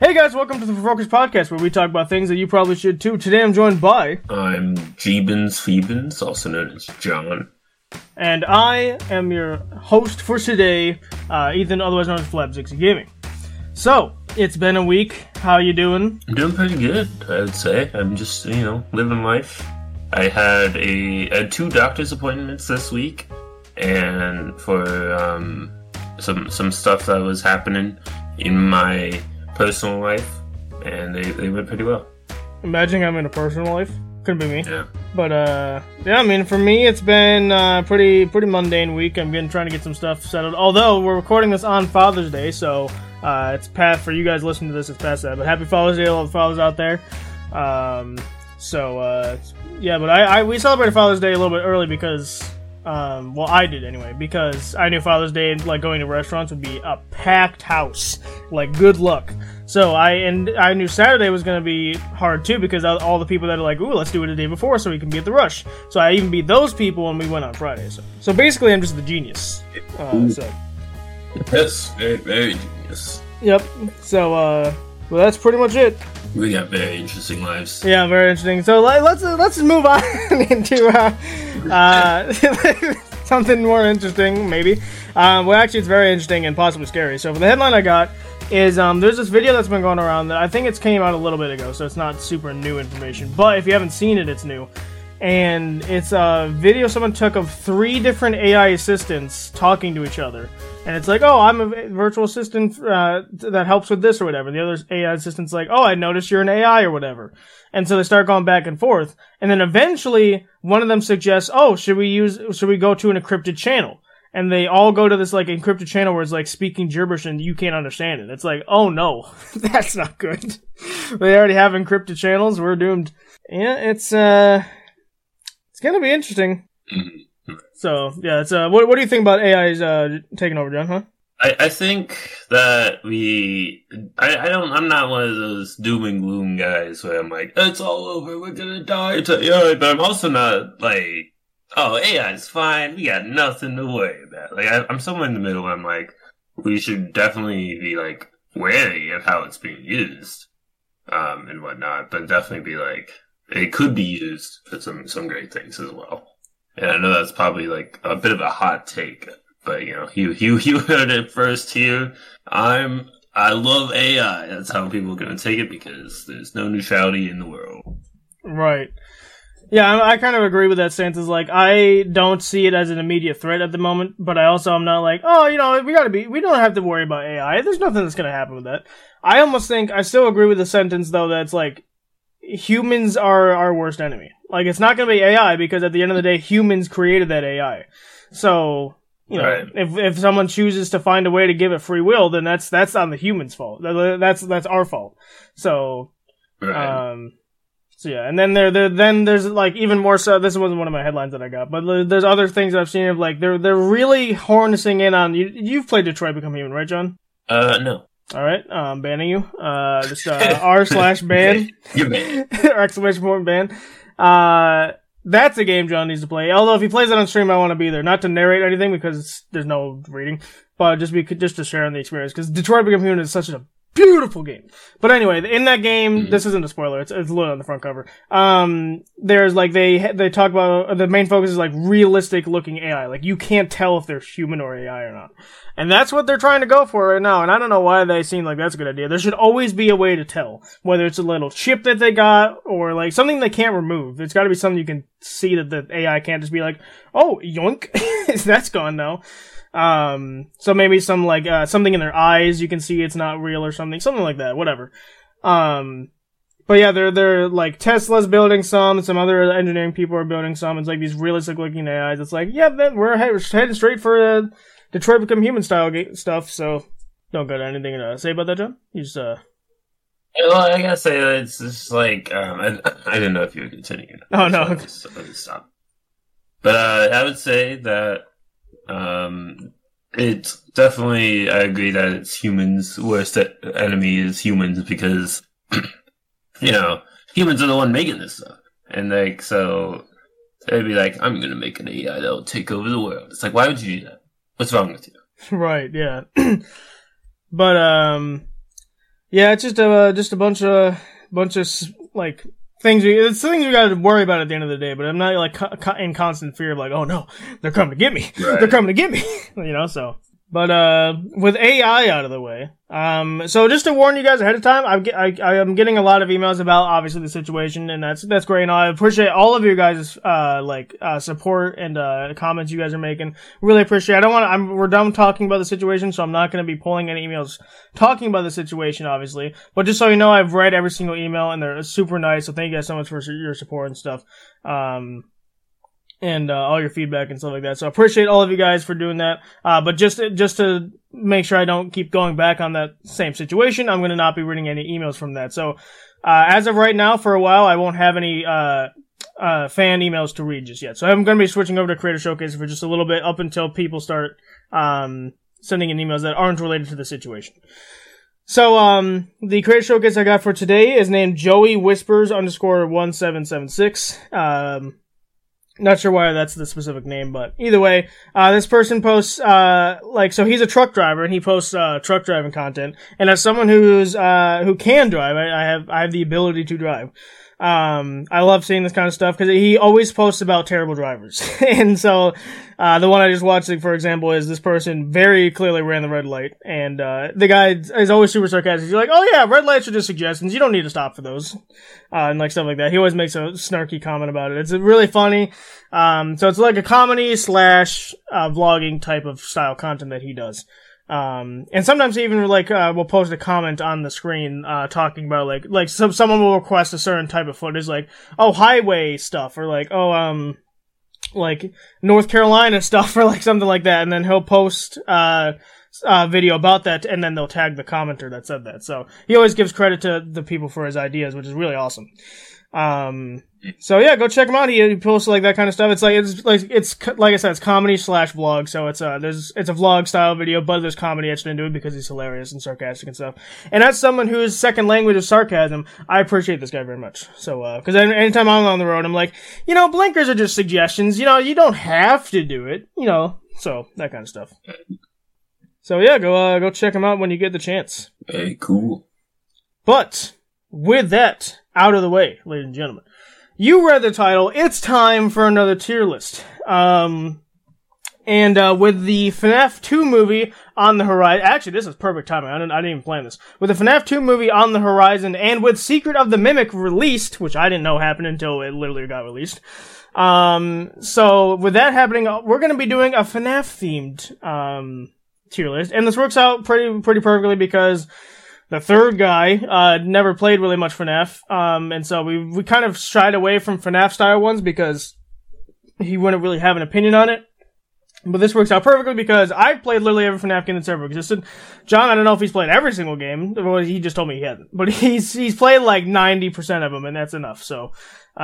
Hey guys, welcome to the Focus Podcast, where we talk about things that you probably should too. Today I'm joined by... I'm Phoebens, also known as John. And I am your host for today, Ethan, otherwise known as Flab60 Gaming. So, it's been a week. How you doing? I'm doing pretty good, I would say. I'm just, living life. I had two doctor's appointments this week, and for some stuff that was happening in my personal life, and they went pretty well. Imagine having a personal life. Couldn't be me. Yeah. But, for me, it's been a pretty mundane week. I'm trying to get some stuff settled. Although, we're recording this on Father's Day, so it's past, for you guys listening to this, it's past that. But happy Father's Day to all the fathers out there. But we celebrated Father's Day a little bit early because, I did anyway, because I knew Father's Day, going to restaurants would be a packed house. Good luck. So I knew Saturday was going to be hard too, because all the people that are ooh, let's do it the day before so we can be at the rush. So I even beat those people and we went on Friday. So basically I'm just the genius. Yes, very, very genius. Yep. So, that's pretty much it. We got very interesting lives. Yeah, very interesting. So let's move on into something more interesting, maybe. Actually, it's very interesting and possibly scary. So for the headline I got is there's this video that's been going around that I think it's came out a little bit ago, so it's not super new information. But if you haven't seen it, it's new. And it's a video someone took of 3 different AI assistants talking to each other. And it's like, oh, I'm a virtual assistant that helps with this or whatever. The other AI assistant's like, oh, I noticed you're an AI or whatever. And so they start going back and forth. And then eventually one of them suggests, oh, should we go to an encrypted channel? And they all go to this encrypted channel where it's speaking gibberish and you can't understand it. It's like, oh no, that's not good. They already have encrypted channels. We're doomed. Yeah, it's gonna be interesting. Mm-hmm. So yeah, it's what do you think about AI's taking over, John? Huh? I think that I'm not one of those doom and gloom guys where I'm like, it's all over, we're gonna die to AI, but I'm also not oh, AI's fine, we got nothing to worry about. I'm somewhere in the middle where I'm like, we should definitely be wary of how it's being used, and whatnot, but definitely be it could be used for some great things as well. And I know that's probably a bit of a hot take, but you heard it first here. I love AI. That's how people are gonna take it because there's no neutrality in the world. Right. Yeah, I kind of agree with that stance. I don't see it as an immediate threat at the moment, but I also am not we don't have to worry about AI. There's nothing that's gonna happen with that. I still agree with the sentence though that's humans are our worst enemy. It's not going to be AI because at the end of the day, humans created that AI. So, right. if someone chooses to find a way to give it free will, then that's on the human's fault. That's our fault. So, right. So yeah, and then there's even more so. This wasn't one of my headlines that I got, but there's other things that I've seen of they're really harnessing in on you. You've played Detroit Become Human, right, John? No. All right, banning you. Just r/ban. You're banned. Exclamation point ban. That's a game John needs to play. Although if he plays it on stream, I want to be there. Not to narrate anything because there's no reading, but just to share in the experience. Because Detroit Become Human is such a beautiful game. But anyway, in that game, this isn't a spoiler. It's literally on the front cover. There's they talk about the main focus is realistic looking AI. You can't tell if they're human or AI or not. And that's what they're trying to go for right now. And I don't know why they seem like that's a good idea. There should always be a way to tell. Whether it's a little chip that they got or something they can't remove. It's gotta be something you can see that the AI can't just be oh, yoink. That's gone now. So maybe some something in their eyes you can see it's not real or something like that, whatever. But yeah, they're Tesla's building some other engineering people are building some. It's these realistic looking AIs. It's then we're heading straight for Detroit Become Human style stuff. So don't got anything to say about that, John? You just Well, I gotta say that it's just I didn't know if you were continuing. Oh no, I'll just stop. But I would say that it's definitely, I agree that it's humans' worst enemy is humans because, humans are the one making this stuff. And so they'd be I'm gonna make an AI that'll take over the world. It's why would you do that? What's wrong with you? Right, yeah. But, Yeah, it's just a bunch of like things. It's things we got to worry about at the end of the day. But I'm not like in constant fear of like, oh no, they're coming to get me. Right. They're coming to get me. So. But with AI out of the way, so just to warn you guys ahead of time, I am getting a lot of emails about obviously the situation, and that's great. And I appreciate all of you guys' support and comments you guys are making. Really appreciate it. We're done talking about the situation, so I'm not going to be pulling any emails talking about the situation, obviously. But just so you know, I've read every single email, and they're super nice. So thank you guys so much for your support and stuff. And all your feedback and stuff like that. So I appreciate all of you guys for doing that. But just to make sure I don't keep going back on that same situation, I'm going to not be reading any emails from that. So as of right now, for a while, I won't have any fan emails to read just yet. So I'm going to be switching over to Creator Showcase for just a little bit up until people start sending in emails that aren't related to the situation. So the Creator Showcase I got for today is named Joey Whispers _1776. Not sure why that's the specific name, but either way, this person posts, so he's a truck driver and he posts, truck driving content. And as someone who can drive, I have the ability to drive. I love seeing this kind of stuff because he always posts about terrible drivers. And so, the one I just watched, like, for example, is this person very clearly ran the red light. And, the guy is always super sarcastic. He's like, oh yeah, red lights are just suggestions. You don't need to stop for those. And like stuff like that. He always makes a snarky comment about it. It's really funny. So it's like a comedy / vlogging type of style content that he does. And sometimes he even will post a comment on the screen, talking about someone will request a certain type of footage, like, oh, highway stuff, or like North Carolina stuff, or like something like that, and then he'll post, video about that, and then they'll tag the commenter that said that. So he always gives credit to the people for his ideas, which is really awesome. So yeah, go check him out. He posts like that kind of stuff. It's like I said, it's comedy / vlog. So it's a vlog style video, but there's comedy etched into it because he's hilarious and sarcastic and stuff. And as someone whose second language is sarcasm, I appreciate this guy very much. So, cause anytime I'm on the road, I'm like, blinkers are just suggestions. You don't have to do it, so that kind of stuff. So yeah, go check him out when you get the chance. Hey, cool. But with that out of the way, ladies and gentlemen, you read the title. It's time for another tier list. And with the FNAF 2 movie on the horizon, actually, this is perfect timing. I didn't even plan this. With the FNAF 2 movie on the horizon, and with Secret of the Mimic released, which I didn't know happened until it literally got released. So with that happening, we're going to be doing a FNAF themed tier list, and this works out pretty perfectly because the third guy never played really much FNAF, and so we kind of shied away from FNAF style ones because he wouldn't really have an opinion on it. But this works out perfectly because I've played literally every FNAF game that's ever existed. John, I don't know if he's played every single game. Well, he just told me he hasn't, but he's played like 90% of them, and that's enough. So,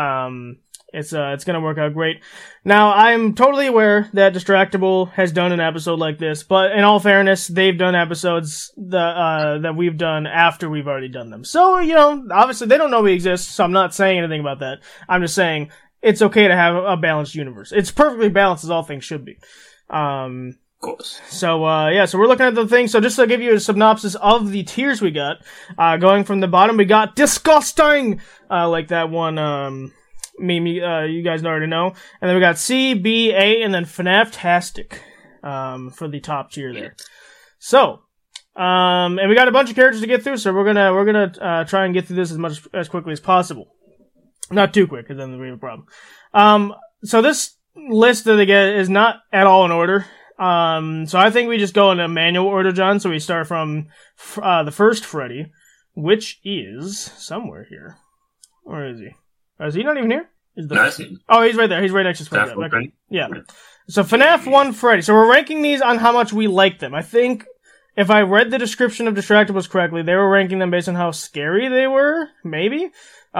it's gonna work out great. Now, I'm totally aware that Distractable has done an episode like this, but in all fairness, they've done episodes that we've done after we've already done them. So, obviously they don't know we exist, so I'm not saying anything about that. I'm just saying it's okay to have a balanced universe. It's perfectly balanced as all things should be. Of course. So we're looking at the thing. So just to give you a synopsis of the tiers we got, going from the bottom, we got disgusting, like that one, meme, you guys already know. And then we got C, B, A, and then FNAF-tastic, for the top tier there. So, and we got a bunch of characters to get through, so we're gonna try and get through this as quickly as possible. Not too quick, because then we have a problem. So this list that they get is not at all in order. So I think we just go in a manual order, John. So we start from the first Freddy, which is somewhere here. Where is he? Is he not even here? Oh, he's right there. He's right next to Freddy. Okay. Yeah. So FNAF 1 Freddy. So we're ranking these on how much we like them. I think if I read the description of Distractables correctly, they were ranking them based on how scary they were. Maybe.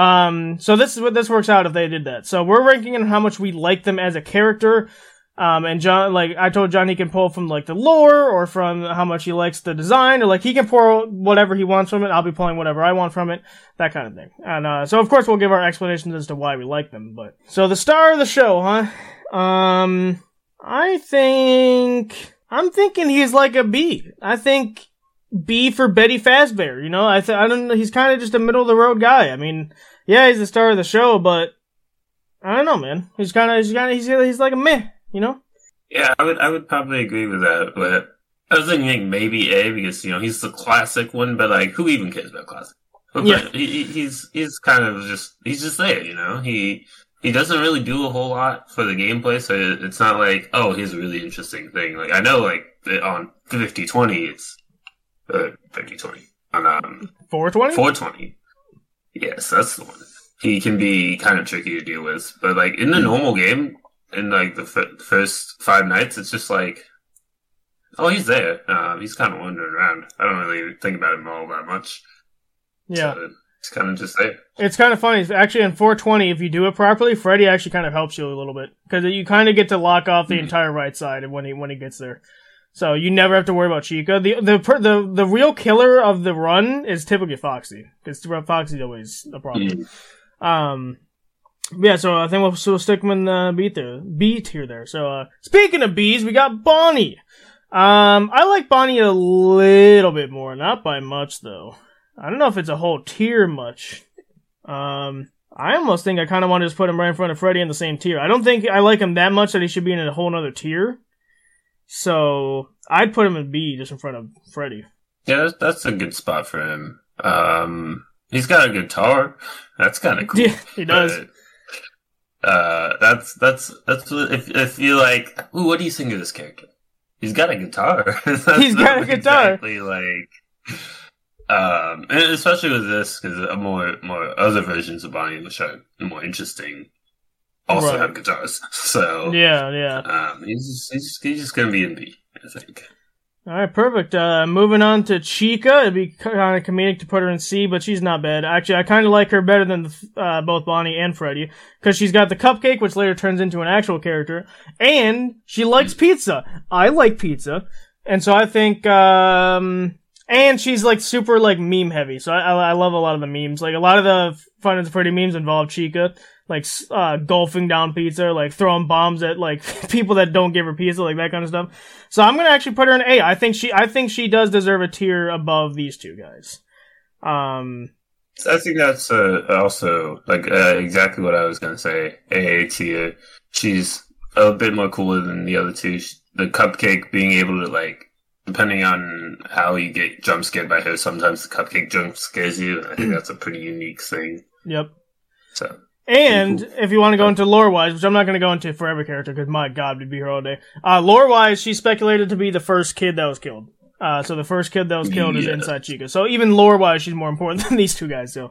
So this works out if they did that. So we're ranking on how much we like them as a character. And John, I told John he can pull from, the lore, or from how much he likes the design, or, he can pull whatever he wants from it. I'll be pulling whatever I want from it. That kind of thing. And, so of course we'll give our explanations as to why we like them, but. So the star of the show, huh? I'm thinking he's like a B. I think B for Betty Fazbear. You know, I don't know. He's kind of just a middle of the road guy. I mean, yeah, he's the star of the show, but I don't know, man. He's like a meh. You know? Yeah, I would probably agree with that, but I was thinking maybe A because he's the classic one, but like who even cares about classic? But Yeah. he's kind of he's just there, He doesn't really do a whole lot for the gameplay, so it's not like, oh, here's a really interesting thing. Like I know, like on 5020, it's 5020 on 420. 420. Yes, that's the one. He can be kind of tricky to deal with, but like in the normal game, in like the first 5 nights, it's just like, oh, he's there. He's kind of wandering around. I don't really think about him all that much. Yeah. So it's kind of just there. It's kind of funny. Actually, in 420, if you do it properly, Freddy actually kind of helps you a little bit. Because you kind of get to lock off the entire right side when he gets there. So you never have to worry about Chica. The real killer of the run is typically Foxy. Because Foxy's always a problem. Yeah, so I think we'll stick him in the B tier there. So, speaking of B's, we got Bonnie. I like Bonnie a little bit more. Not by much, though. I don't know if it's a whole tier much. I almost think I kind of want to just put him right in front of Freddy in the same tier. I don't think I like him that much that he should be in a whole nother tier. So, I'd put him in B just in front of Freddy. Yeah, that's a good spot for him. He's got a guitar. That's kind of cool. Yeah, he does. But, that's if you're like, ooh, what do you think of this character? He's got a guitar. He's got a guitar. Exactly like, and especially with this, because more other versions of Bonnie and the Shark, more interesting, also have guitars. So yeah. He's just gonna be in B, I think. All right, perfect. Moving on to Chica. It'd be kind of comedic to put her in C, but she's not bad. Actually, I kind of like her better than both Bonnie and Freddy, because she's got the cupcake, which later turns into an actual character, and she likes pizza. I like pizza, and so I think, and she's like super like meme heavy, so I love a lot of the memes. Like a lot of the Five Nights at Freddy memes involve Chica, like golfing down pizza, like throwing bombs at like people that don't give her pizza, like that kind of stuff. So I'm gonna actually put her in A. I think she does deserve a tier above these two guys. I think that's also like exactly what I was gonna say. A tier. She's a bit more cooler than the other two. The cupcake being able to like, depending on how you get jump scared by her, sometimes the cupcake jump scares you. I think that's a pretty unique thing. Yep. So. And if you want to go into lore-wise, which I'm not going to go into for every character, because my god, we'd be here all day. Lore-wise, she's speculated to be the first kid that was killed. So the first kid that was killed is inside Chica. So even lore-wise, she's more important than these two guys, so.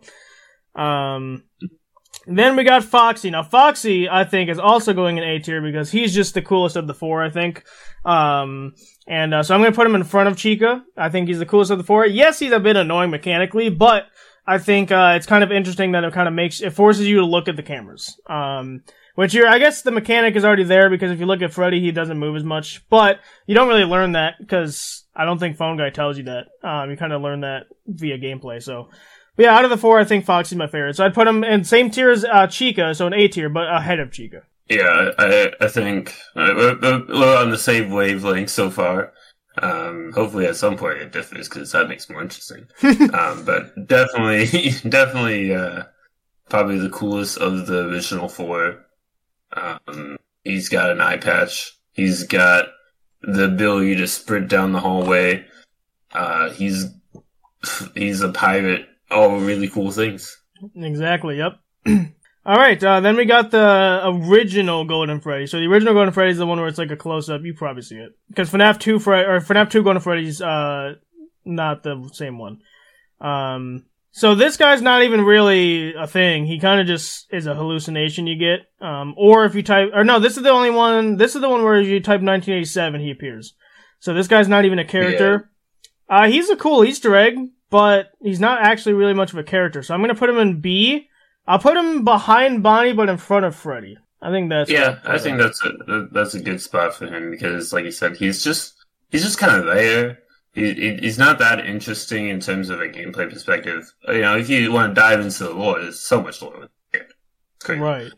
Then we got Foxy. Now, Foxy, I think, is also going in A tier because he's just the coolest of the four, I think. So I'm going to put him in front of Chica. I think he's the coolest of the four. Yes, he's a bit annoying mechanically, but I think it's kind of interesting that it forces you to look at the cameras. I guess the mechanic is already there because if you look at Freddy, he doesn't move as much. But you don't really learn that because I don't think Phone Guy tells you that. You kind of learn that via gameplay. So, but yeah, out of the four, I think Foxy's my favorite. So I'd put him in same tier as Chica, so an A tier, but ahead of Chica. Yeah, I think we're on the same wavelength so far. Hopefully at some point it differs because that makes it more interesting. But definitely, probably the coolest of the original four. He's got an eye patch. He's got the ability to sprint down the hallway. He's a pirate. All really cool things. Exactly. Yep. All right, then we got the original Golden Freddy. So the original Golden Freddy is the one where it's like a close-up. You probably see it. Because FNAF 2 Golden Freddy's, not the same one. So this guy's not even really a thing. He kind of just is a hallucination you get. Or if you this is the one where you type 1987, he appears. So this guy's not even a character. Yeah. He's a cool Easter egg, but he's not actually really much of a character. So I'm gonna put him in B. I'll put him behind Bonnie, but in front of Freddy. I think that's I think that's a good spot for him because, like you said, he's just kind of there. He's not that interesting in terms of a gameplay perspective. If you want to dive into the lore, there's so much lore. It's crazy. Right.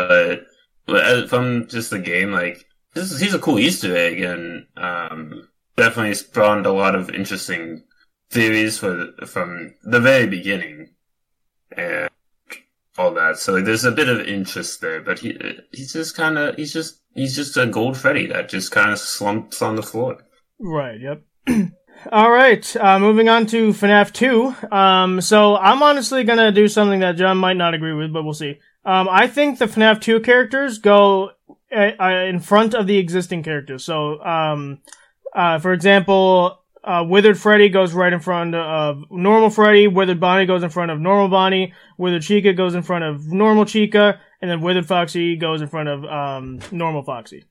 But from just the game, like he's a cool Easter egg, and definitely spawned a lot of interesting theories from the very beginning and all that. So there's a bit of interest there, but he's just a gold Freddy that just kind of slumps on the floor. Right. Yep. All right. Moving on to FNAF 2. So I'm honestly gonna do something that John might not agree with, but we'll see. I think the FNAF 2 characters go in front of the existing characters. So, for example, Withered Freddy goes right in front of normal Freddy, Withered Bonnie goes in front of normal Bonnie, Withered Chica goes in front of normal Chica, and then Withered Foxy goes in front of normal Foxy.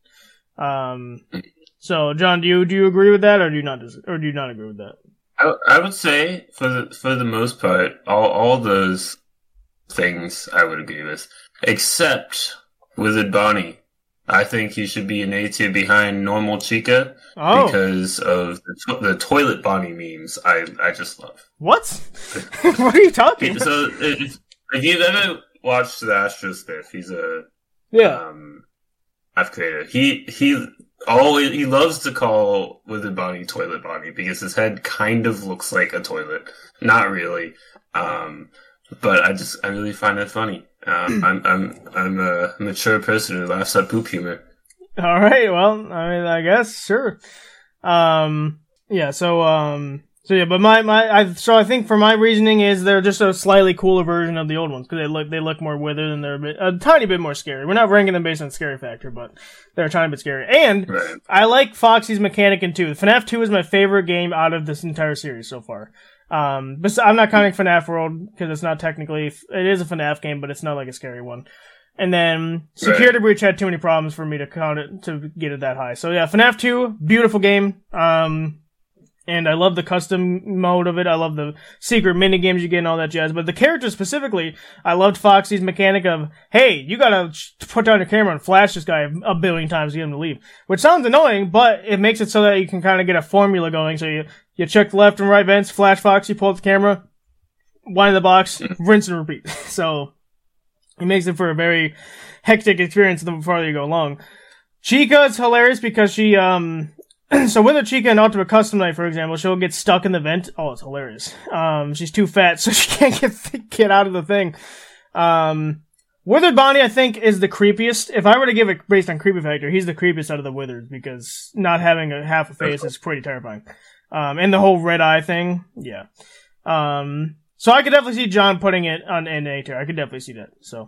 So, John, do you agree with that, or do you not agree with that? I would say for the most part, all those things I would agree with, except Withered Bonnie. I think he should be an A tier behind normal Chica because of the toilet Bonnie memes. I just love. What? What are you talking about? So if you've ever watched the Astro Spiff, he's a I've created. He loves to call Withered Bonnie Toilet Bonnie because his head kind of looks like a toilet. Not really. But I really find that funny. I'm a mature person who laughs at poop humor. All right, well, I mean, I guess sure. Yeah. So yeah, but I think for my reasoning is they're just a slightly cooler version of the old ones because they look more withered and they're a tiny bit more scary. We're not ranking them based on scary factor, but they're a tiny bit scary. And right. I like Foxy's mechanic in 2. FNAF 2 is my favorite game out of this entire series so far. But I'm not counting FNAF World because it's not technically, it is a FNAF game, but it's not like a scary one. And then Security Breach had too many problems for me to count it, to get it that high. So yeah, FNAF 2, beautiful game. And I love the custom mode of it. I love the secret mini games you get and all that jazz. But the characters specifically, I loved Foxy's mechanic of, hey, you gotta put down your camera and flash this guy a billion times to get him to leave. Which sounds annoying, but it makes it so that you can kind of get a formula going. So you check the left and right vents, flash Foxy, pull up the camera, wind the box, rinse and repeat. So it makes it for a very hectic experience the farther you go along. Chica is hilarious because she, so with a Chica in Ultimate Custom Night, for example, she'll get stuck in the vent. Oh, it's hilarious. She's too fat, so she can't get out of the thing. Withered Bonnie, I think, is the creepiest. If I were to give it based on creepy factor, he's the creepiest out of the Withered, because not having a half a face is pretty terrifying. And the whole red eye thing, yeah. So I could definitely see John putting it on an A tier. I could definitely see that, so.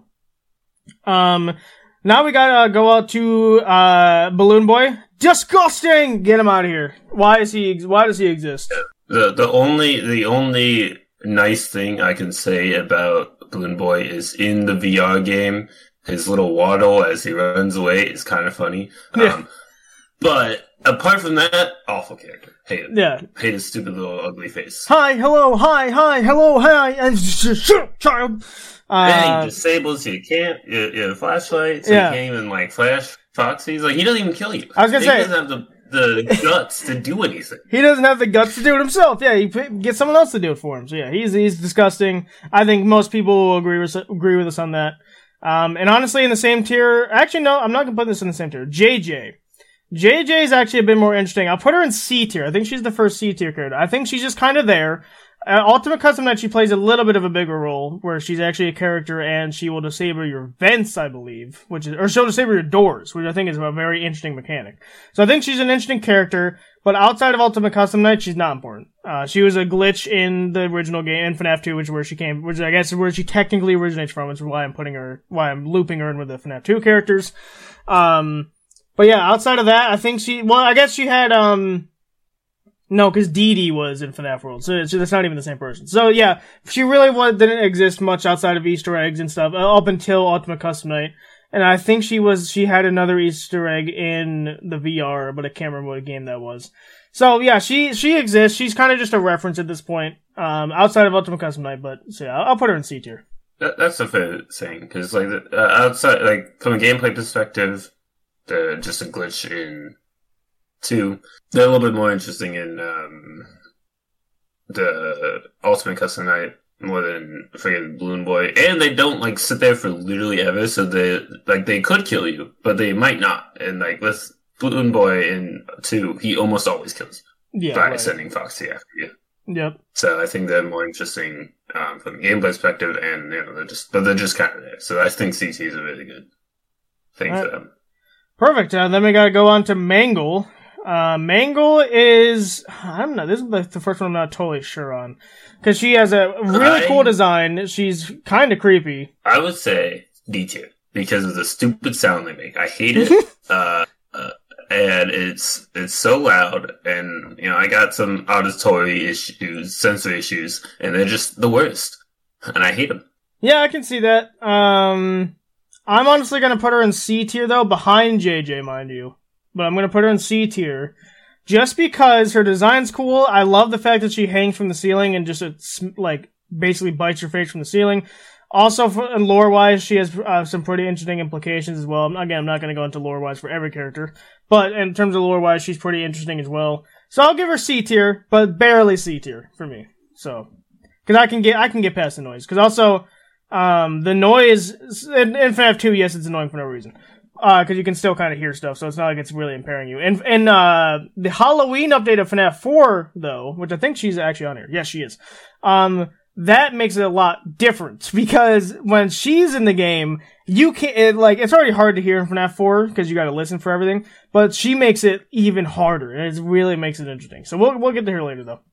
Now we gotta go out to, Balloon Boy. Disgusting! Get him out of here. Why does he exist? The only nice thing I can say about Balloon Boy is in the VR game, his little waddle as he runs away is kind of funny. Yeah. But apart from that, awful character. Hate him. Yeah. Hate his stupid little ugly face. Hi, hello, hi, hello, hi, and shut up, child. And he disables your flashlight, so you can't even flash Foxy. He's he doesn't even kill you. I was gonna say he doesn't have the guts to do anything. He doesn't have the guts to do it himself. Yeah, he gets someone else to do it for him. So yeah, he's disgusting. I think most people will agree with us on that. And honestly, in the same tier, actually no, I'm not gonna put this in the same tier. JJ is actually a bit more interesting. I'll put her in C tier. I think she's the first C tier character. I think she's just kind of there. Ultimate Custom Night, she plays a little bit of a bigger role, where she's actually a character and she will disable your vents, I believe, or she'll disable your doors, which I think is a very interesting mechanic. So I think she's an interesting character, but outside of Ultimate Custom Night, she's not important. She was a glitch in the original game, in FNAF 2, which I guess is where she technically originates from, which is why I'm looping her in with the FNAF 2 characters. But yeah, outside of that, I think I guess she had, no, because Dee Dee was in FNAF World, so that's not even the same person. So yeah, she really didn't exist much outside of Easter eggs and stuff, up until Ultimate Custom Night. And I think she had another Easter egg in the VR, but I can't remember what game that was. So yeah, she exists, she's kind of just a reference at this point, outside of Ultimate Custom Night, but so yeah, I'll put her in C tier. That's a fair thing, because outside, from a gameplay perspective, just a glitch in 2. They're a little bit more interesting in the Ultimate Custom Night more than freaking Balloon Boy, and they don't sit there for literally ever. So they could kill you, but they might not. And with Balloon Boy in 2, he almost always kills you by right. sending Foxy after you. Yep. So I think they're more interesting from a gameplay perspective, and they're just kind of there. So I think CT is a really good thing for them. Perfect. Then we gotta go on to Mangle. Mangle is, I don't know, this is the first one I'm not totally sure on. Because she has a really cool design. She's kind of creepy. I would say D tier because of the stupid sound they make. I hate it. And it's so loud, and I got some auditory issues, sensory issues, and they're just the worst. And I hate them. Yeah, I can see that. I'm honestly gonna put her in C tier though, behind JJ, mind you. But I'm going to put her in C tier just because her design's cool. I love the fact that she hangs from the ceiling and just basically bites your face from the ceiling. Also, lore-wise, she has some pretty interesting implications as well. Again, I'm not going to go into lore-wise for every character, but in terms of lore-wise, she's pretty interesting as well. So I'll give her C tier, but barely C tier for me. So, because I can get past the noise. Because also, the noise in FNAF 2, yes, it's annoying for no reason. Because you can still kind of hear stuff, so it's not like it's really impairing you. And the Halloween update of FNAF 4, though, which I think she's actually on here. Yes, she is. That makes it a lot different, because when she's in the game, you can't, it's already hard to hear in FNAF 4, because you gotta listen for everything, but she makes it even harder, and it really makes it interesting. So we'll get to her later, though.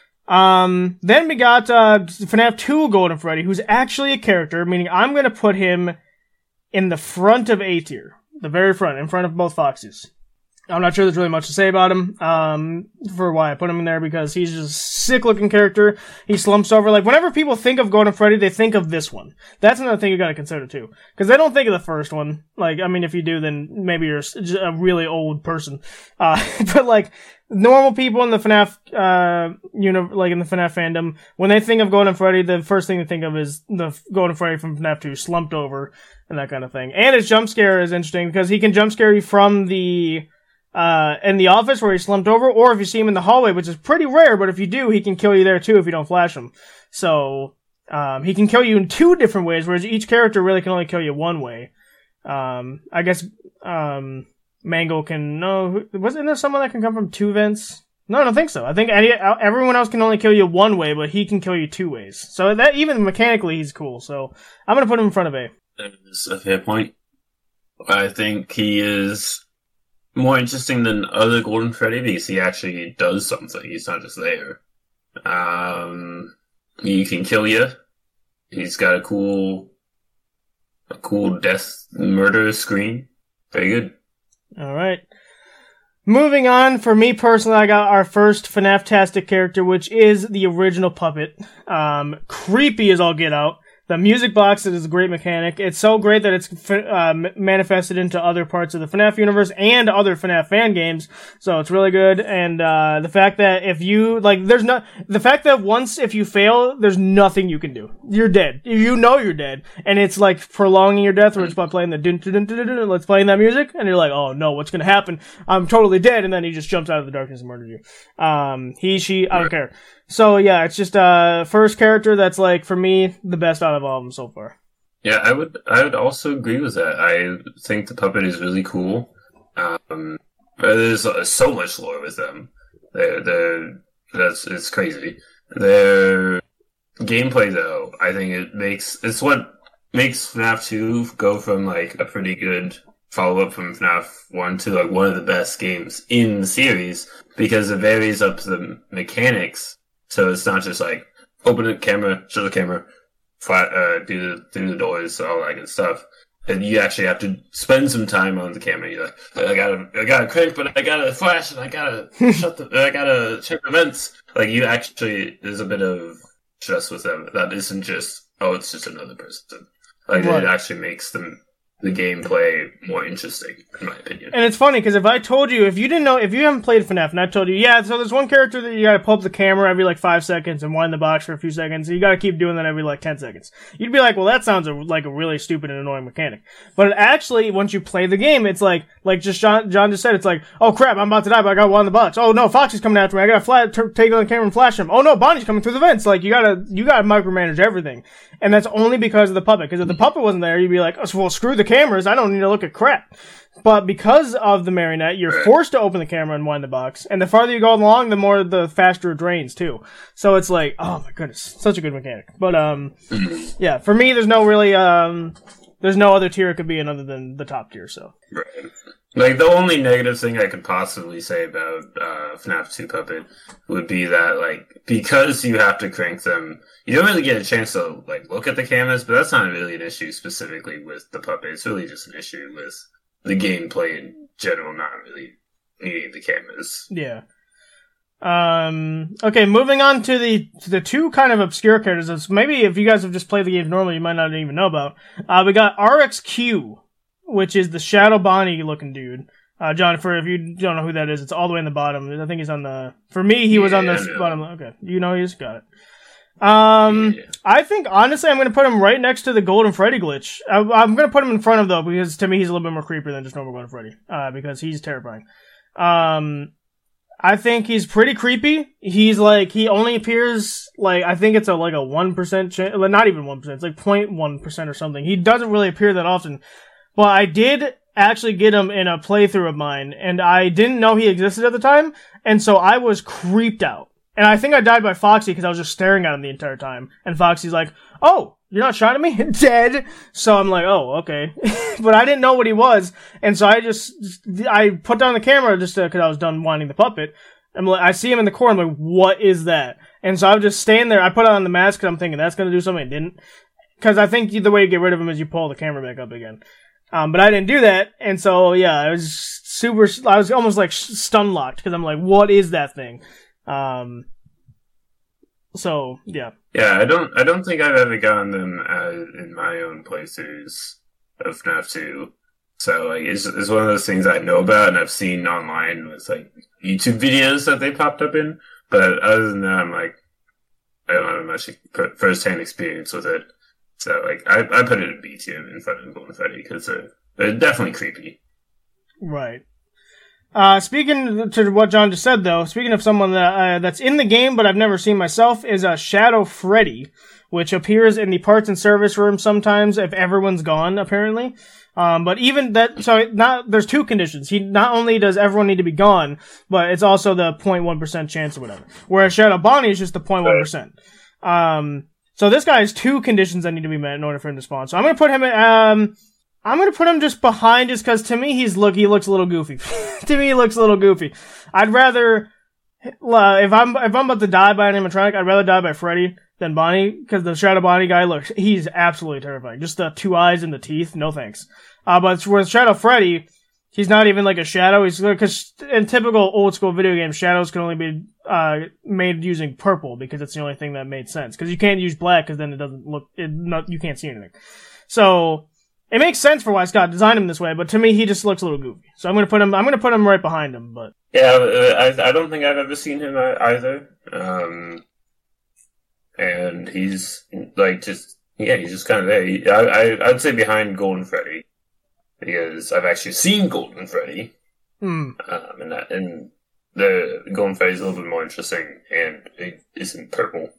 Then we got, FNAF 2 Golden Freddy, who's actually a character, meaning I'm gonna put him in the front of A tier. The very front, in front of both Foxes. I'm not sure there's really much to say about him, for why I put him in there, because he's just a sick-looking character. He slumps over. Whenever people think of Golden Freddy, they think of this one. That's another thing you gotta consider, too. Because they don't think of the first one. If you do, then maybe you're a really old person. But, normal people in the FNAF, in the FNAF fandom, when they think of Golden Freddy, the first thing they think of is the Golden Freddy from FNAF 2 slumped over, and that kind of thing. And his jump scare is interesting, because he can jump scare you from in the office where he's slumped over, or if you see him in the hallway, which is pretty rare, but if you do, he can kill you there too if you don't flash him. So, he can kill you in 2 different ways, whereas each character really can only kill you one way. I guess, Mangle can, no, wasn't there someone that can come from 2 vents? No, I don't think so. I think everyone else can only kill you one way, but he can kill you 2 ways. So that, even mechanically, he's cool. So, I'm gonna put him in front of A. That's a fair point. I think he is more interesting than other Golden Freddy because he actually does something. He's not just there. He can kill you. He's got a cool death murder screen. Very good. Alright. Moving on, for me personally, I got our first FNAF-tastic character, which is the original puppet. Creepy as all get out. The music box is a great mechanic. It's so great that it's manifested into other parts of the FNAF universe and other FNAF fan games. So it's really good. And the fact that if you once if you fail, there's nothing you can do. You're dead. You know you're dead. And it's prolonging your death, where it's by playing the let's playing that music, and you're like, oh no, what's gonna happen? I'm totally dead. And then he just jumps out of the darkness and murders you. He, she, I don't care. So yeah, it's just first character that's for me the best out of all of them so far. Yeah, I would also agree with that. I think the puppet is really cool. There's so much lore with them. It's crazy. Their gameplay though, I think it's what makes FNAF 2 go from a pretty good follow up from FNAF 1 to one of the best games in the series, because it varies up the mechanics. So it's not just open the camera, shut the camera, do the doors, all that good stuff. And you actually have to spend some time on the camera. You're I gotta crank, but I gotta flash, and I gotta I gotta check the vents. There's a bit of stress with them. That isn't just, it's just another person. It actually makes the gameplay more interesting, in my opinion. And it's funny, because if I told you, if you haven't played FNAF, and I told you, yeah, so there's one character that you gotta pull up the camera every 5 seconds and wind the box for a few seconds, and you gotta keep doing that every 10 seconds. You'd be like, well, that sounds like a really stupid and annoying mechanic. But actually, once you play the game, it's like just John just said, it's oh crap, I'm about to die, but I gotta wind the box. Oh no, Foxy's coming after me, I gotta take on the camera and flash him. Oh no, Bonnie's coming through the vents. You gotta micromanage everything. And that's only because of the puppet. Because if the puppet wasn't there, you'd be like, oh, well, screw the cameras, I don't need to look at crap. But because of the marionette, you're forced to open the camera and wind the box. And the farther you go along, the faster it drains, too. So it's like, oh my goodness, such a good mechanic. But, yeah, for me, there's no really, there's no other tier it could be in other than the top tier, so. Right. Like, the only negative thing I could possibly say about FNAF 2 Puppet would be that, like, because you have to crank them, you don't really get a chance to, like, look at the cameras, but that's not really an issue specifically with the Puppet. It's really just an issue with the gameplay in general, not really needing the cameras. Yeah. Okay, moving on to the two kind of obscure characters. Maybe if you guys have just played the games normally, you might not even know about. We got RXQ, which is the Shadow Bonnie looking dude. John, if you don't know who that is, it's all the way in the bottom. I think he's on the... For me, he was on the bottom. Okay, you know he's got it. I think, honestly, I'm going to put him right next to the Golden Freddy glitch. I'm going to put him in front of, though, because to me, he's a little bit more creepy than just normal Golden Freddy. Because he's terrifying. I think he's pretty creepy. He's like, he only appears, like, I think it's like a 1% chance, not even 1%, it's like 0.1% or something. He doesn't really appear that often. But I did actually get him in a playthrough of mine, and I didn't know he existed at the time, and so I was creeped out. And I think I died by Foxy because I was just staring at him the entire time. And Foxy's like, oh, you're not shot at me? Dead. So I'm like, oh, okay. But I didn't know what he was. And so I put down the camera just because I was done winding the puppet. I see him in the corner. I'm like, what is that? And so I was just standing there. I put on the mask because I'm thinking that's going to do something. It didn't. Because I think the way you get rid of him is you pull the camera back up again. But I didn't do that. And so, yeah, I was almost like stun locked because I'm like, what is that thing? So yeah. Yeah, I don't think I've ever gotten them in my own playthroughs of FNAF 2. So like, it's one of those things I know about and I've seen online with like YouTube videos that they popped up in. But other than that, I'm like, I don't have much first-hand experience with it. So like, I put it in B tier in front of Golden Freddy because they're definitely creepy. Right. Speaking to what John just said, though, speaking of someone that's in the game but I've never seen myself, is Shadow Freddy, which appears in the parts and service room sometimes if everyone's gone, apparently. But even that, so there's two conditions. Not only does everyone need to be gone, but it's also the 0.1% chance or whatever. Whereas Shadow Bonnie is just the 0.1%. So this guy has two conditions that need to be met in order for him to spawn. So I'm gonna put him I'm gonna put him just behind just cause to me he looks a little goofy. To me he looks a little goofy. I'd rather, if I'm about to die by an animatronic, I'd rather die by Freddy than Bonnie, cause the Shadow Bonnie guy he's absolutely terrifying. Just the two eyes and the teeth, no thanks. But with Shadow Freddy, he's not even like a shadow, cause in typical old school video games, shadows can only be, made using purple because it's the only thing that made sense. Cause you can't use black cause then it doesn't you can't see anything. So, it makes sense for why Scott designed him this way, but to me, he just looks a little goofy. So I'm gonna put him right behind him, but. Yeah, I don't think I've ever seen him either. And he's, like, he's just kind of there. I'd say behind Golden Freddy. Because I've actually seen Golden Freddy. And the Golden Freddy's a little bit more interesting, and it isn't purple.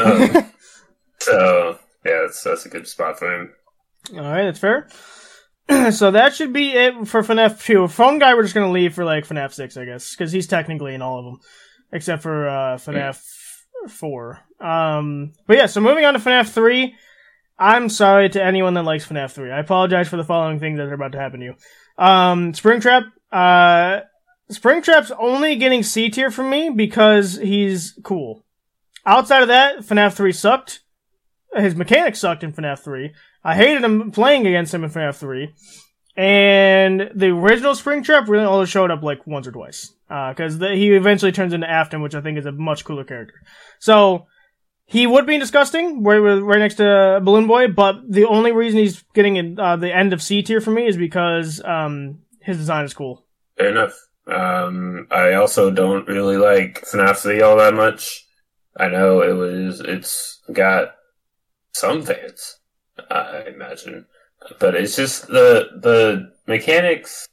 So, yeah, that's a good spot for him. Alright, that's fair. So that should be it for FNAF 2. Phone Guy we're just gonna leave for, like, FNAF 6, I guess. Because he's technically in all of them. Except for, FNAF 4. But yeah, so moving on to FNAF 3. I'm sorry to anyone that likes FNAF 3. I apologize for the following things that are about to happen to you. Springtrap. Springtrap's only getting C tier from me because he's cool. Outside of that, FNAF 3 sucked. His mechanics sucked in FNAF 3. I hated him playing against him in FNAF 3. And the original Springtrap really only showed up like once or twice. Because he eventually turns into Afton, which I think is a much cooler character. So, he would be disgusting, right next to Balloon Boy, but the only reason he's getting the end of C tier for me is because his design is cool. Fair enough. I also don't really like FNAF 3 all that much. I know it's got some fans, I imagine. But it's just the mechanics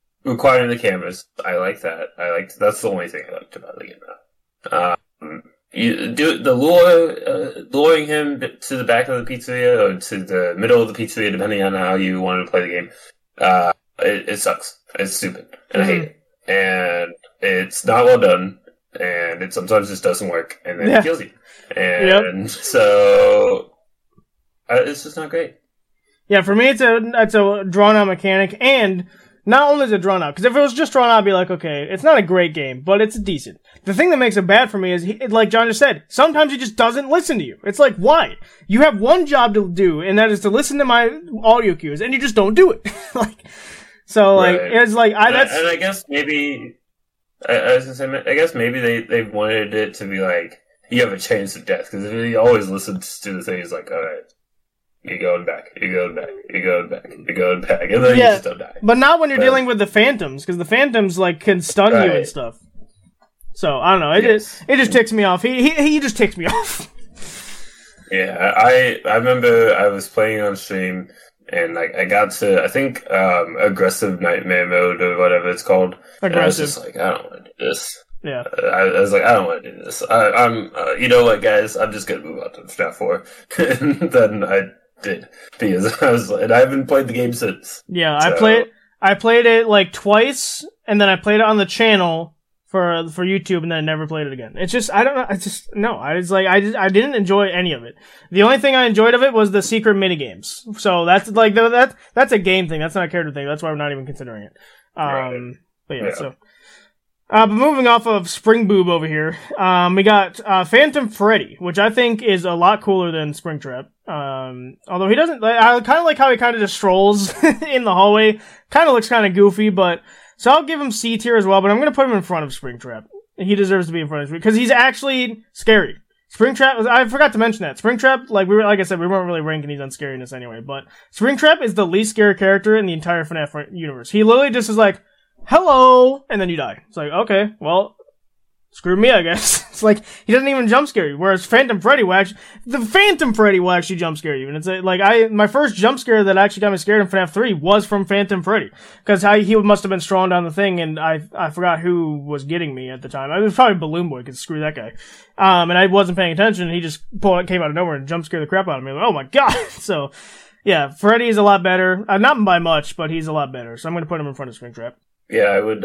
requiring the cameras. I like that. That's the only thing I liked about the game now. you do the luring him to the back of the pizzeria or to the middle of the pizzeria, depending on how you want to play the game. It sucks. It's stupid, and I hate it. And it's not well done, and it sometimes just doesn't work, and then it kills you. And so it's just not great. Yeah, for me, it's a drawn-out mechanic, and not only is it drawn out, because if it was just drawn out, I'd be like, okay, it's not a great game, but it's decent. The thing that makes it bad for me is, like John just said, sometimes he just doesn't listen to you. It's like, why? You have one job to do, and that is to listen to my audio cues, and you just don't do it. It's like, and I guess maybe, I was gonna say, I guess maybe they wanted it to be like, you have a chance of death, because if he always listens to the thing, he's like, alright. You're going back, and then you just don't die. But not when you're dealing with the phantoms, because the phantoms, like, can stun you and stuff. So, I don't know, it just ticks me off. He just ticks me off. Yeah, I remember I was playing on stream, and, like, I got to, I think, aggressive nightmare mode, or whatever it's called. Aggressive. And I was just like, I don't want to do this. Yeah. I was like, I don't want to do this. I'm you know what, guys, I'm just gonna move on to FNAF 4. And then I did, because and I haven't played the game since. Yeah, so. I played it like twice, and then I played it on the channel for YouTube, and then I never played it again. It's just, I don't know, I didn't enjoy any of it. The only thing I enjoyed of it was the secret minigames. So that's like, that's a game thing, that's not a character thing, that's why we're not even considering it. Right. But yeah, so. But moving off of Spring Boob over here, we got Phantom Freddy, which I think is a lot cooler than Springtrap. Although he doesn't, I kind of like how he kind of just strolls in the hallway. Kind of looks kind of goofy, but so I'll give him C tier as well. But I'm gonna put him in front of Springtrap. He deserves to be in front of Springtrap because he's actually scary. Springtrap, I forgot to mention that Springtrap, like I said, we weren't really ranking these on scariness anyway. But Springtrap is the least scary character in the entire FNAF universe. He literally just is like, hello, and then you die. It's like, okay, well, screw me, I guess. It's like, he doesn't even jump scare you, whereas Phantom Freddy will actually jump scare you, and it's like, my first jump scare that actually got me scared in FNAF 3 was from Phantom Freddy, because he must have been strolling down the thing, and I forgot who was getting me at the time. It was probably Balloon Boy, because screw that guy. And I wasn't paying attention, and he just came out of nowhere and jump scared the crap out of me. Like, oh my god! So, yeah, Freddy is a lot better. Not by much, but he's a lot better, so I'm gonna put him in front of Springtrap. Yeah, I would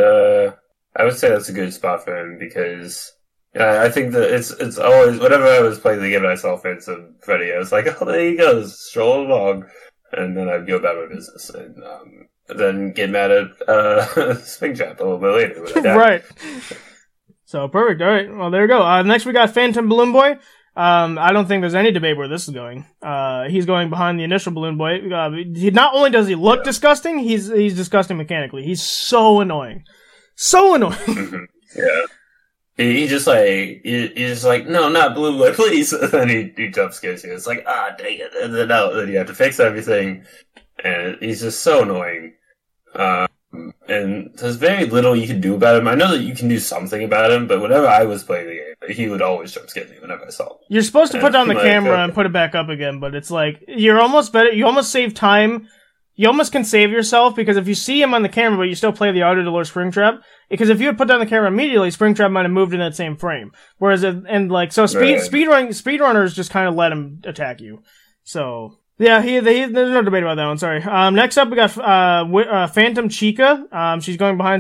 say that's a good spot for him because I think that it's always, whenever I was playing the game and I saw Phantom Freddy, I was like, oh, there he goes, stroll along, and then I'd go about my business and then get mad at Springtrap a little bit later when I died. Right. So perfect. All right. Well, there you go. Next we got Phantom Balloon Boy. I don't think there's any debate where this is going. He's going behind the initial Balloon Boy. Not only does he look disgusting, he's disgusting mechanically. He's so annoying. So annoying. Yeah. He's just like, no, not Balloon Boy, please. And then he jump scares you. It's like, dang it. And then you have to fix everything. And he's just so annoying. And there's very little you can do about him. I know that you can do something about him, but whenever I was playing the game, he would always jump scare me whenever I saw him. You're supposed to put down the camera and put it back up again, but it's like, you're almost better, you almost save time, you almost can save yourself, because if you see him on the camera, but you still play the Auto Delore Springtrap, because if you had put down the camera immediately, Springtrap might have moved in that same frame. Whereas, speedrunners just kind of let him attack you. So, yeah, there's no debate about that one, sorry. Next up we got, Phantom Chica. She's going behind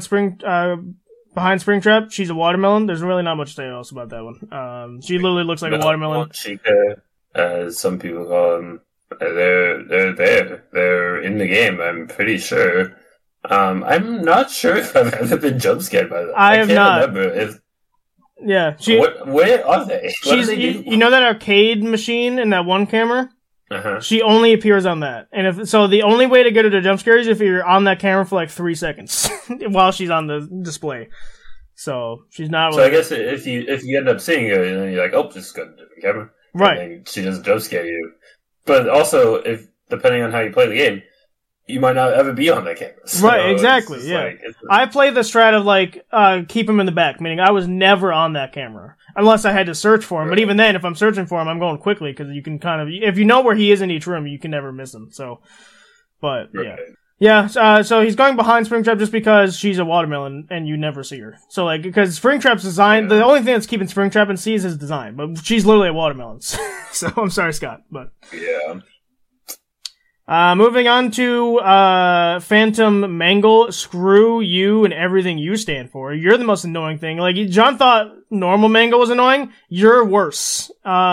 Springtrap. She's a watermelon. There's really not much to say else about that one. She literally looks like a watermelon. Chica, as some people call them, they're there. They're in the game, I'm pretty sure. I'm not sure if I've ever been jump scared by them. I have can't not. remember if... Yeah, where are they? You know that arcade machine in that one camera? Uh-huh. She only appears on that. And so the only way to get her to jump scare is if you're on that camera for like 3 seconds while she's on the display. So she's not So I guess if you end up seeing her and then you're like, oh, just go to a different camera. Right. And she doesn't jump scare you. But also, if depending on how you play the game, you might not ever be on that camera. So right, exactly, yeah. I play the strat of like, keep him in the back, meaning I was never on that camera. Unless I had to search for him. Right. But even then, if I'm searching for him, I'm going quickly, because you can kind of, if you know where he is in each room, you can never miss him, so. But, yeah. Yeah, so he's going behind Springtrap just because she's a watermelon and you never see her. So, like, because Springtrap's design, the only thing that's keeping Springtrap in C is his design, but she's literally a watermelon. So, I'm sorry, Scott, but. Yeah. Moving on to, Phantom Mangle, screw you and everything you stand for. You're the most annoying thing. Like, John thought normal Mangle was annoying. You're worse.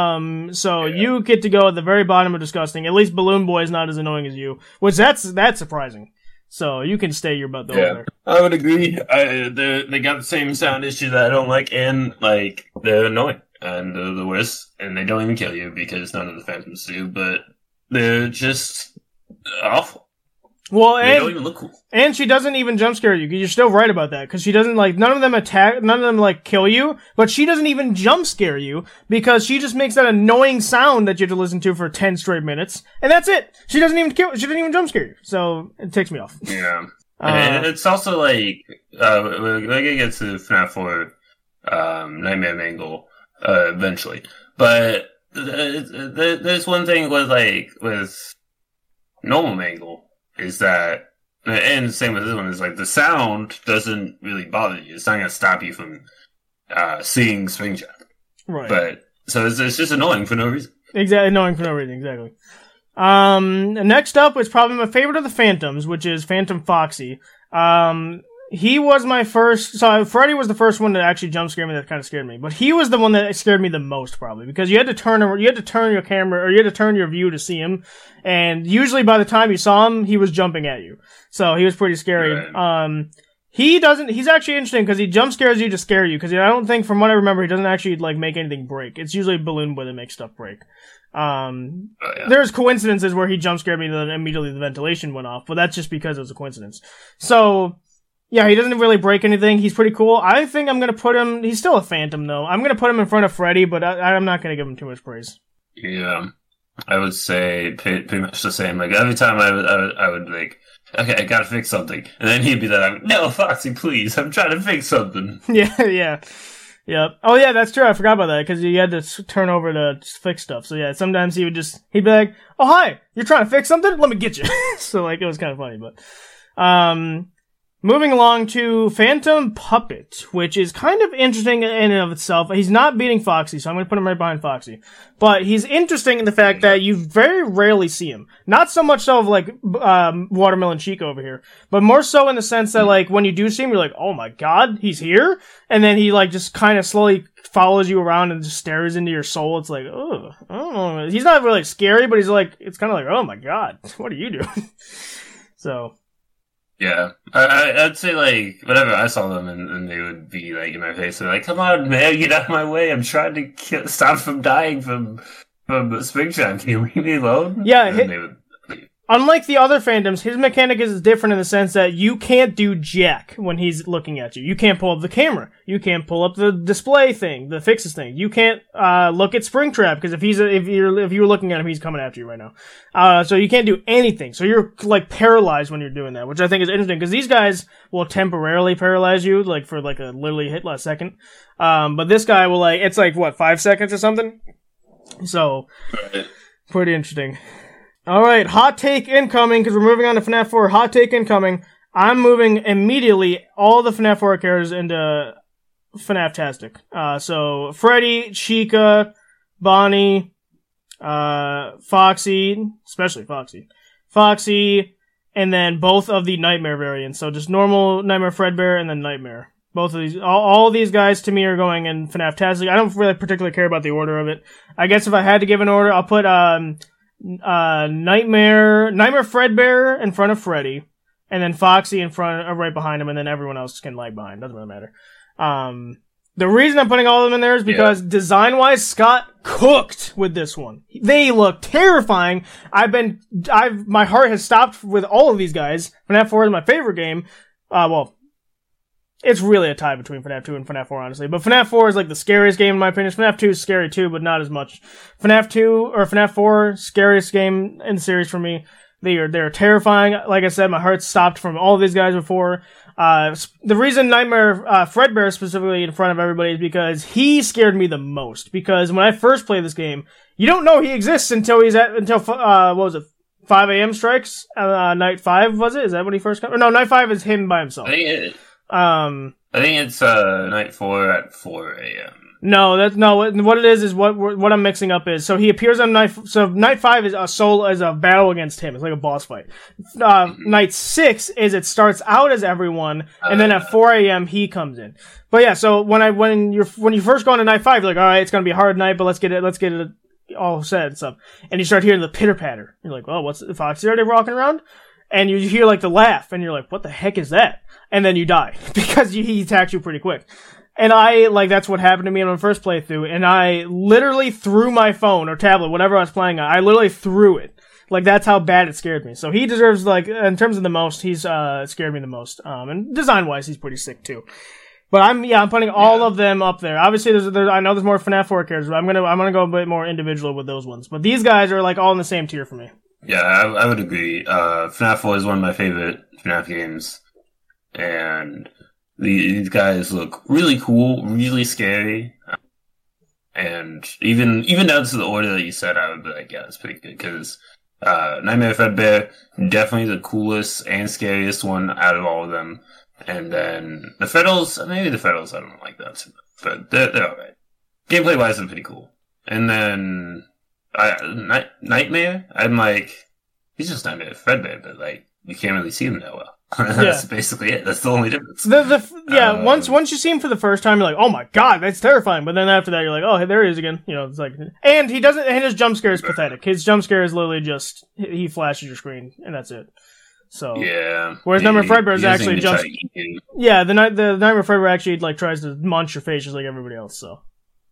You get to go at the very bottom of disgusting. At least Balloon Boy is not as annoying as you. Which, that's surprising. So, you can stay your butt over there. I would agree. They got the same sound issue that I don't like, and, like, they're annoying. And they're the worst, and they don't even kill you because none of the Phantoms do, but they're just awful. Well, they don't even look cool. And she doesn't even jump scare you. You're still right about that, because she doesn't, like, none of them, like, kill you, but she doesn't even jump scare you, because she just makes that annoying sound that you have to listen to for 10 straight minutes, and that's it. She doesn't even jump scare you, so it takes me off. Yeah. And it's also, like, we're gonna get to FNAF 4, Nightmare Mangle, eventually. But, there's one thing with normal Mangle, is that, and the same with this one, is like the sound doesn't really bother you. It's not going to stop you from seeing Springtrap. Right. But, so it's just annoying for no reason. Exactly, annoying for no reason, exactly. Next up is probably my favorite of the Phantoms, which is Phantom Foxy. He was my first, so Freddy was the first one to actually jump scare me that kind of scared me, but he was the one that scared me the most probably, because you had to turn your camera, or you had to turn your view to see him, and usually by the time you saw him, he was jumping at you. So he was pretty scary. Right. He's actually interesting because he jump scares you to scare you, because I don't think, from what I remember, he doesn't actually, like, make anything break. It's usually Balloon Boy that makes stuff break. There's coincidences where he jump scared me and then immediately the ventilation went off, but that's just because it was a coincidence. So, yeah, he doesn't really break anything. He's pretty cool. I think I'm gonna put him, he's still a Phantom though. I'm gonna put him in front of Freddy, but I'm not gonna give him too much praise. Yeah. I would say pretty much the same. Like, every time I would like, okay, I gotta fix something. And then he'd be like, no, Foxy, please, I'm trying to fix something. Yeah. Oh yeah, that's true. I forgot about that, because you had to turn over to fix stuff. So yeah, sometimes he'd be like, oh hi, you're trying to fix something? Let me get you. So, like, it was kind of funny, but, moving along to Phantom Puppet, which is kind of interesting in and of itself. He's not beating Foxy, so I'm going to put him right behind Foxy. But he's interesting in the fact that you very rarely see him. Not so much so of, like, Watermelon Chica over here, but more so in the sense that, like, when you do see him, you're like, oh my god, he's here? And then he, like, just kind of slowly follows you around and just stares into your soul. It's like, oh, I don't know. He's not really scary, but he's like, it's kind of like, oh my god, what are you doing? So... Yeah, I'd say, like, whenever I saw them and they would be, like, in my face, they're like, come on, man, get out of my way, I'm trying to stop from dying from Springtrap, can you leave me alone? Yeah, unlike the other Phantoms, his mechanic is different in the sense that you can't do jack when he's looking at you. You can't pull up the camera. You can't pull up the display thing, the fixes thing. You can't look at Springtrap, because if you're looking at him, he's coming after you right now. So you can't do anything. So you're, like, paralyzed when you're doing that, which I think is interesting, because these guys will temporarily paralyze you, like, for, like, a literally hit last second. But this guy will, like, it's like, what, 5 seconds or something? So, pretty interesting. Alright, hot take incoming, because we're moving on to FNAF 4. Hot take incoming. I'm moving immediately all the FNAF 4 characters into FNAF-tastic. So, Freddy, Chica, Bonnie, Foxy, especially Foxy, and then both of the Nightmare variants. So just normal Nightmare Fredbear and then Nightmare. Both of these, all of these guys to me are going in FNAF-tastic. I don't really particularly care about the order of it. I guess if I had to give an order, I'll put, Nightmare Fredbear in front of Freddy, and then Foxy in front, right behind him, and then everyone else can lag behind. Doesn't really matter. The reason I'm putting all of them in there is because design-wise, Scott cooked with this one. They look terrifying. My heart has stopped with all of these guys. FNAF 4 is my favorite game. It's really a tie between FNAF 2 and FNAF 4, honestly. But FNAF 4 is, like, the scariest game in my opinion. FNAF 2 is scary too, but not as much. FNAF 4, scariest game in the series for me. They're terrifying. Like I said, my heart stopped from all of these guys before. The reason Nightmare Fredbear is specifically in front of everybody is because he scared me the most. Because when I first played this game, you don't know he exists until 5 a.m. strikes. Night 5 was it? Is that when he first comes? Or no, night 5 is him by himself. I think it's night 4 at 4 a.m. No, what it is what I'm mixing up is, so he appears on night 5 is a battle against him. It's like a boss fight. Night 6 is it starts out as everyone, and then at 4 a.m. he comes in. But yeah, so when you first go on to night 5, you're like, all right, it's gonna be a hard night, but let's get it all set and stuff. And you start hearing the pitter patter. You're like, oh, what's the Foxy? Are they walking around? And you hear like the laugh, and you're like, what the heck is that? And then you die because he attacks you pretty quick. And that's what happened to me on my first playthrough, and I literally threw my phone or tablet, whatever I was playing on, I literally threw it. Like, that's how bad it scared me. So he deserves, like, in terms of the most, he's, scared me the most. And design-wise, he's pretty sick, too. But I'm putting all of them up there. Obviously, I know there's more FNAF 4 characters, but I'm gonna go a bit more individual with those ones. But these guys are, like, all in the same tier for me. Yeah, I would agree. FNAF 4 is one of my favorite FNAF games. And these guys look really cool, really scary, and even down to the order that you said, I would be like, yeah, it's pretty good, because Nightmare Fredbear, definitely the coolest and scariest one out of all of them, and then the Federals, maybe the Federals I don't like that too much, but they're alright. Gameplay-wise, they're pretty cool. And then, Nightmare, I'm like, he's just Nightmare Fredbear, but like, you can't really see him that well. That's basically it. That's the only difference. Once you see him for the first time, you're like, oh my god, that's terrifying. But then after that, you're like, oh, hey, there he is again. You know, it's like, and his jump scare is pathetic. His jump scare is literally just, he flashes your screen, and that's it. So. Yeah. Whereas Nightmare Fredbear is actually jumps. Yeah, the Nightmare Fredbear actually, like, tries to munch your face just like everybody else, so.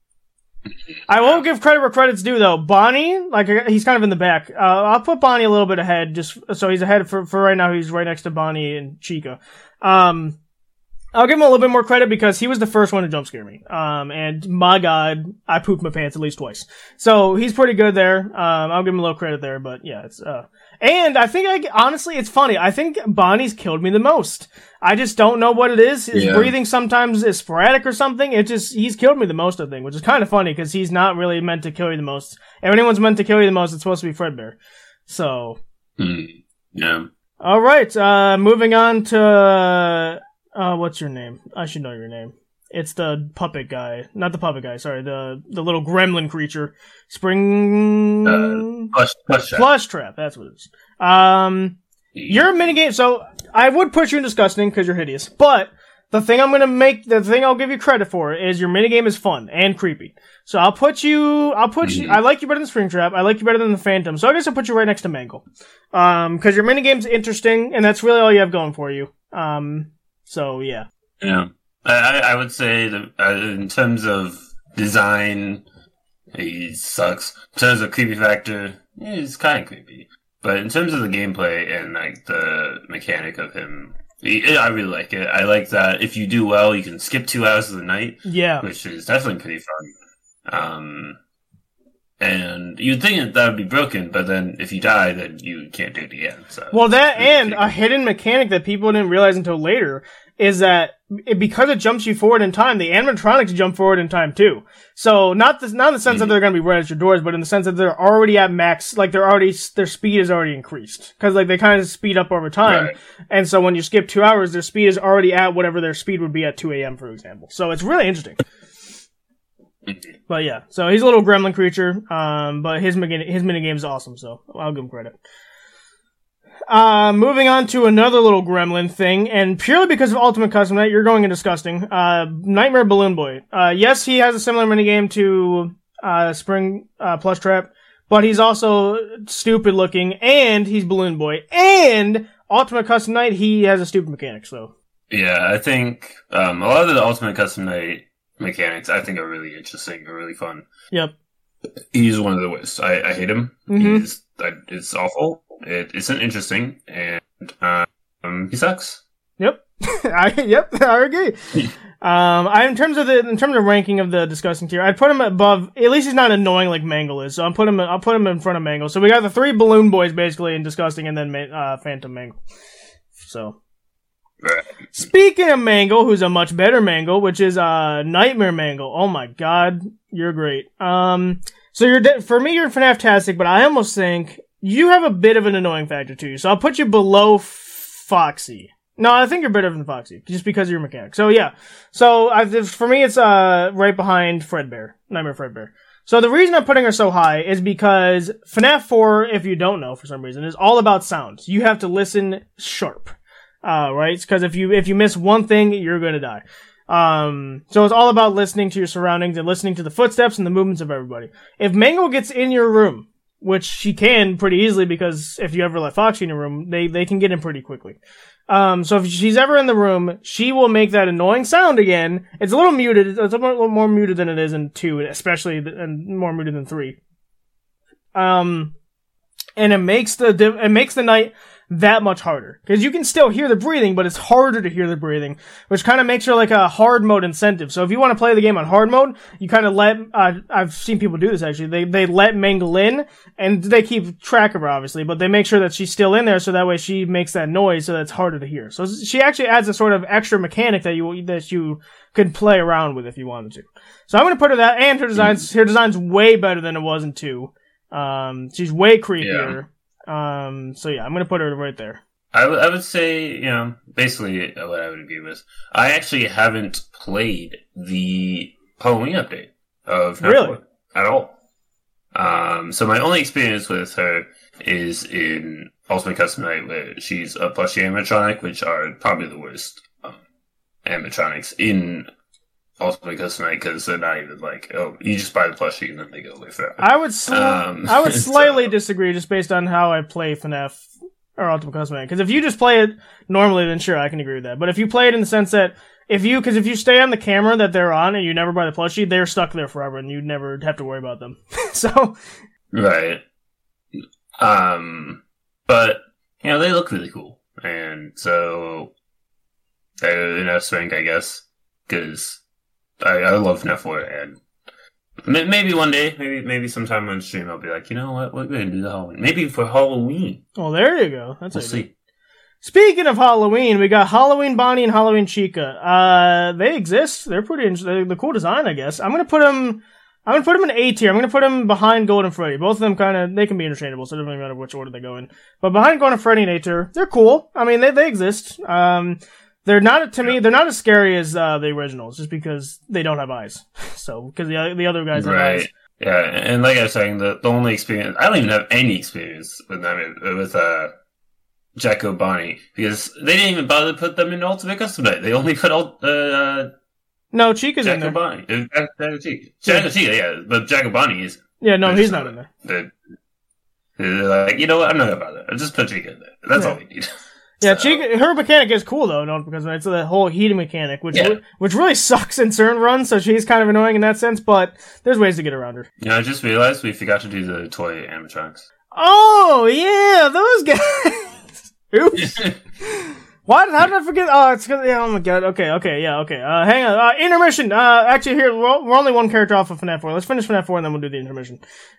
I will give credit where credit's due, though. Bonnie, like, he's kind of in the back. I'll put Bonnie a little bit ahead, just so he's ahead for right now. He's right next to Bonnie and Chica. I'll give him a little bit more credit because he was the first one to jump scare me. And my god, I pooped my pants at least twice. So he's pretty good there. I'll give him a little credit there, but yeah, it's, and I think honestly, it's funny. I think Bonnie's killed me the most. I just don't know what it is. His breathing sometimes is sporadic or something. He's killed me the most, I think, which is kind of funny because he's not really meant to kill you the most. If anyone's meant to kill you the most, it's supposed to be Fredbear. So. Yeah. Alright, moving on to, what's your name? I should know your name. It's the puppet guy. Not the puppet guy, sorry. The little gremlin creature. Plush Trap, that's what it is. Your minigame, so I would put you in disgusting because you're hideous, but the thing I'll give you credit for is your minigame is fun and creepy. So I like you better than Springtrap, I like you better than the Phantom, so I guess I'll put you right next to Mangle. Cause your minigame's interesting, and that's really all you have going for you. So yeah. Yeah. I would say that in terms of design, he sucks. In terms of creepy factor, he's kind of creepy. But in terms of the gameplay and like the mechanic of him, I really like it. I like that if you do well, you can skip 2 hours of the night. Yeah. Which is definitely pretty fun. And you'd think that would be broken, but then if you die, then you can't do it again. So well, that and a hidden mechanic that people didn't realize until later is that because it jumps you forward in time, the animatronics jump forward in time too. So not in the sense that they're going to be right at your doors, but in the sense that they're already at max, like their speed is already increased. Cause like they kind of speed up over time. Right. And so when you skip 2 hours, their speed is already at whatever their speed would be at 2 a.m., for example. So it's really interesting. But yeah, so he's a little gremlin creature, but his minigame is awesome, so I'll give him credit. Moving on to another little gremlin thing, and purely because of Ultimate Custom Night, you're going in disgusting. Nightmare Balloon Boy. Yes, he has a similar minigame to, Spring, Plush Trap, but he's also stupid looking, and he's Balloon Boy, and Ultimate Custom Night, he has a stupid mechanic, so. Yeah, I think, a lot of the Ultimate Custom Night mechanics I think are really interesting, are really fun. Yep. He's one of the worst. I hate him. Mm-hmm. It's awful. It isn't interesting, and he sucks. Yep. I agree. In terms of ranking of the disgusting tier, I'd put him above. At least he's not annoying like Mangle is. So I'll put him in front of Mangle. So we got the 3 balloon boys basically in disgusting, and then Phantom Mangle. So. Right. Speaking of Mangle, who's a much better Mangle, which is Nightmare Mangle. Oh my god, you're great. So for me, you're FNAF-tastic, but I almost think you have a bit of an annoying factor to you. So I'll put you below Foxy. No, I think you're better than Foxy, just because of your mechanic. So yeah. So for me, it's right behind Fredbear, Nightmare Fredbear. So the reason I'm putting her so high is because FNAF 4, if you don't know for some reason, is all about sound. You have to listen sharp, right? Because if you miss one thing, you're gonna die. So it's all about listening to your surroundings and listening to the footsteps and the movements of everybody. If Mangle gets in your room, which she can pretty easily, because if you ever let Foxy in your room, they can get in pretty quickly. So if she's ever in the room, she will make that annoying sound again. It's a little muted. It's a little more muted than it is in 2, especially, and more muted than 3. And it makes the night that much harder. Because you can still hear the breathing, but it's harder to hear the breathing, which kind of makes her like a hard mode incentive. So if you want to play the game on hard mode, you kind of let, I've seen people do this actually, they let Mangle in, and they keep track of her obviously, but they make sure that she's still in there so that way she makes that noise so that's harder to hear. So she actually adds a sort of extra mechanic that you could play around with if you wanted to. So I'm gonna put her that, and her design's way better than it was in 2. She's way creepier. Yeah. So yeah, I'm gonna put her right there. I would say, basically what I would agree with. I actually haven't played the Halloween update of FNAF 4 at all. So my only experience with her is in Ultimate Custom Night, where she's a plushie animatronic, which are probably the worst animatronics in Ultimate Custom Night, because they're not even like, oh, you just buy the plushie and then they go away forever. I would slightly disagree just based on how I play FNAF or Ultimate Custom Night. Because if you just play it normally, then sure, I can agree with that. But if you play it in the sense that if you stay on the camera that they're on and you never buy the plushie, they're stuck there forever and you never have to worry about them. So. Right. But, they look really cool. And so, they're in F rank, I guess. Because I love FNAF 4, and maybe one day, maybe sometime on stream, I'll be like, you know what, we're going to do the Halloween. Maybe for Halloween. Well, there you go. We'll see. Speaking of Halloween, we got Halloween Bonnie and Halloween Chica. They exist. They're pretty interesting. The cool design, I guess. I'm gonna put them in A tier. I'm gonna put them behind Golden Freddy. Both of them they can be interchangeable, so it doesn't really matter which order they go in. But behind Golden Freddy and A tier, they're cool. I mean, they exist. They're not, to me, they're not as scary as the originals, just because they don't have eyes. So, because the other guys have eyes. Yeah, and like I was saying, the only experience, I don't even have any experience with them, with Jacko Bonnie, because they didn't even bother to put them in Ultimate Custom Night. They only put no, Chica's in there. Jacko Bonnie. Jacko Chica, yeah, but Jacko Bonnie is. Yeah, no, he's not in there. They're like, you know what, I'm not gonna bother. I'll just put Chica in there. That's all we need. Yeah, Chica, her mechanic is cool though, because it's the whole heating mechanic, which really sucks in certain runs, so she's kind of annoying in that sense, but there's ways to get around her. I just realized we forgot to do the toy animatronics. Oh, yeah, those guys! Oops. What? How did I forget? Oh, it's because, oh my god, okay, hang on, intermission, actually here, we're only one character off of FNAF 4, let's finish FNAF 4 and then we'll do the intermission.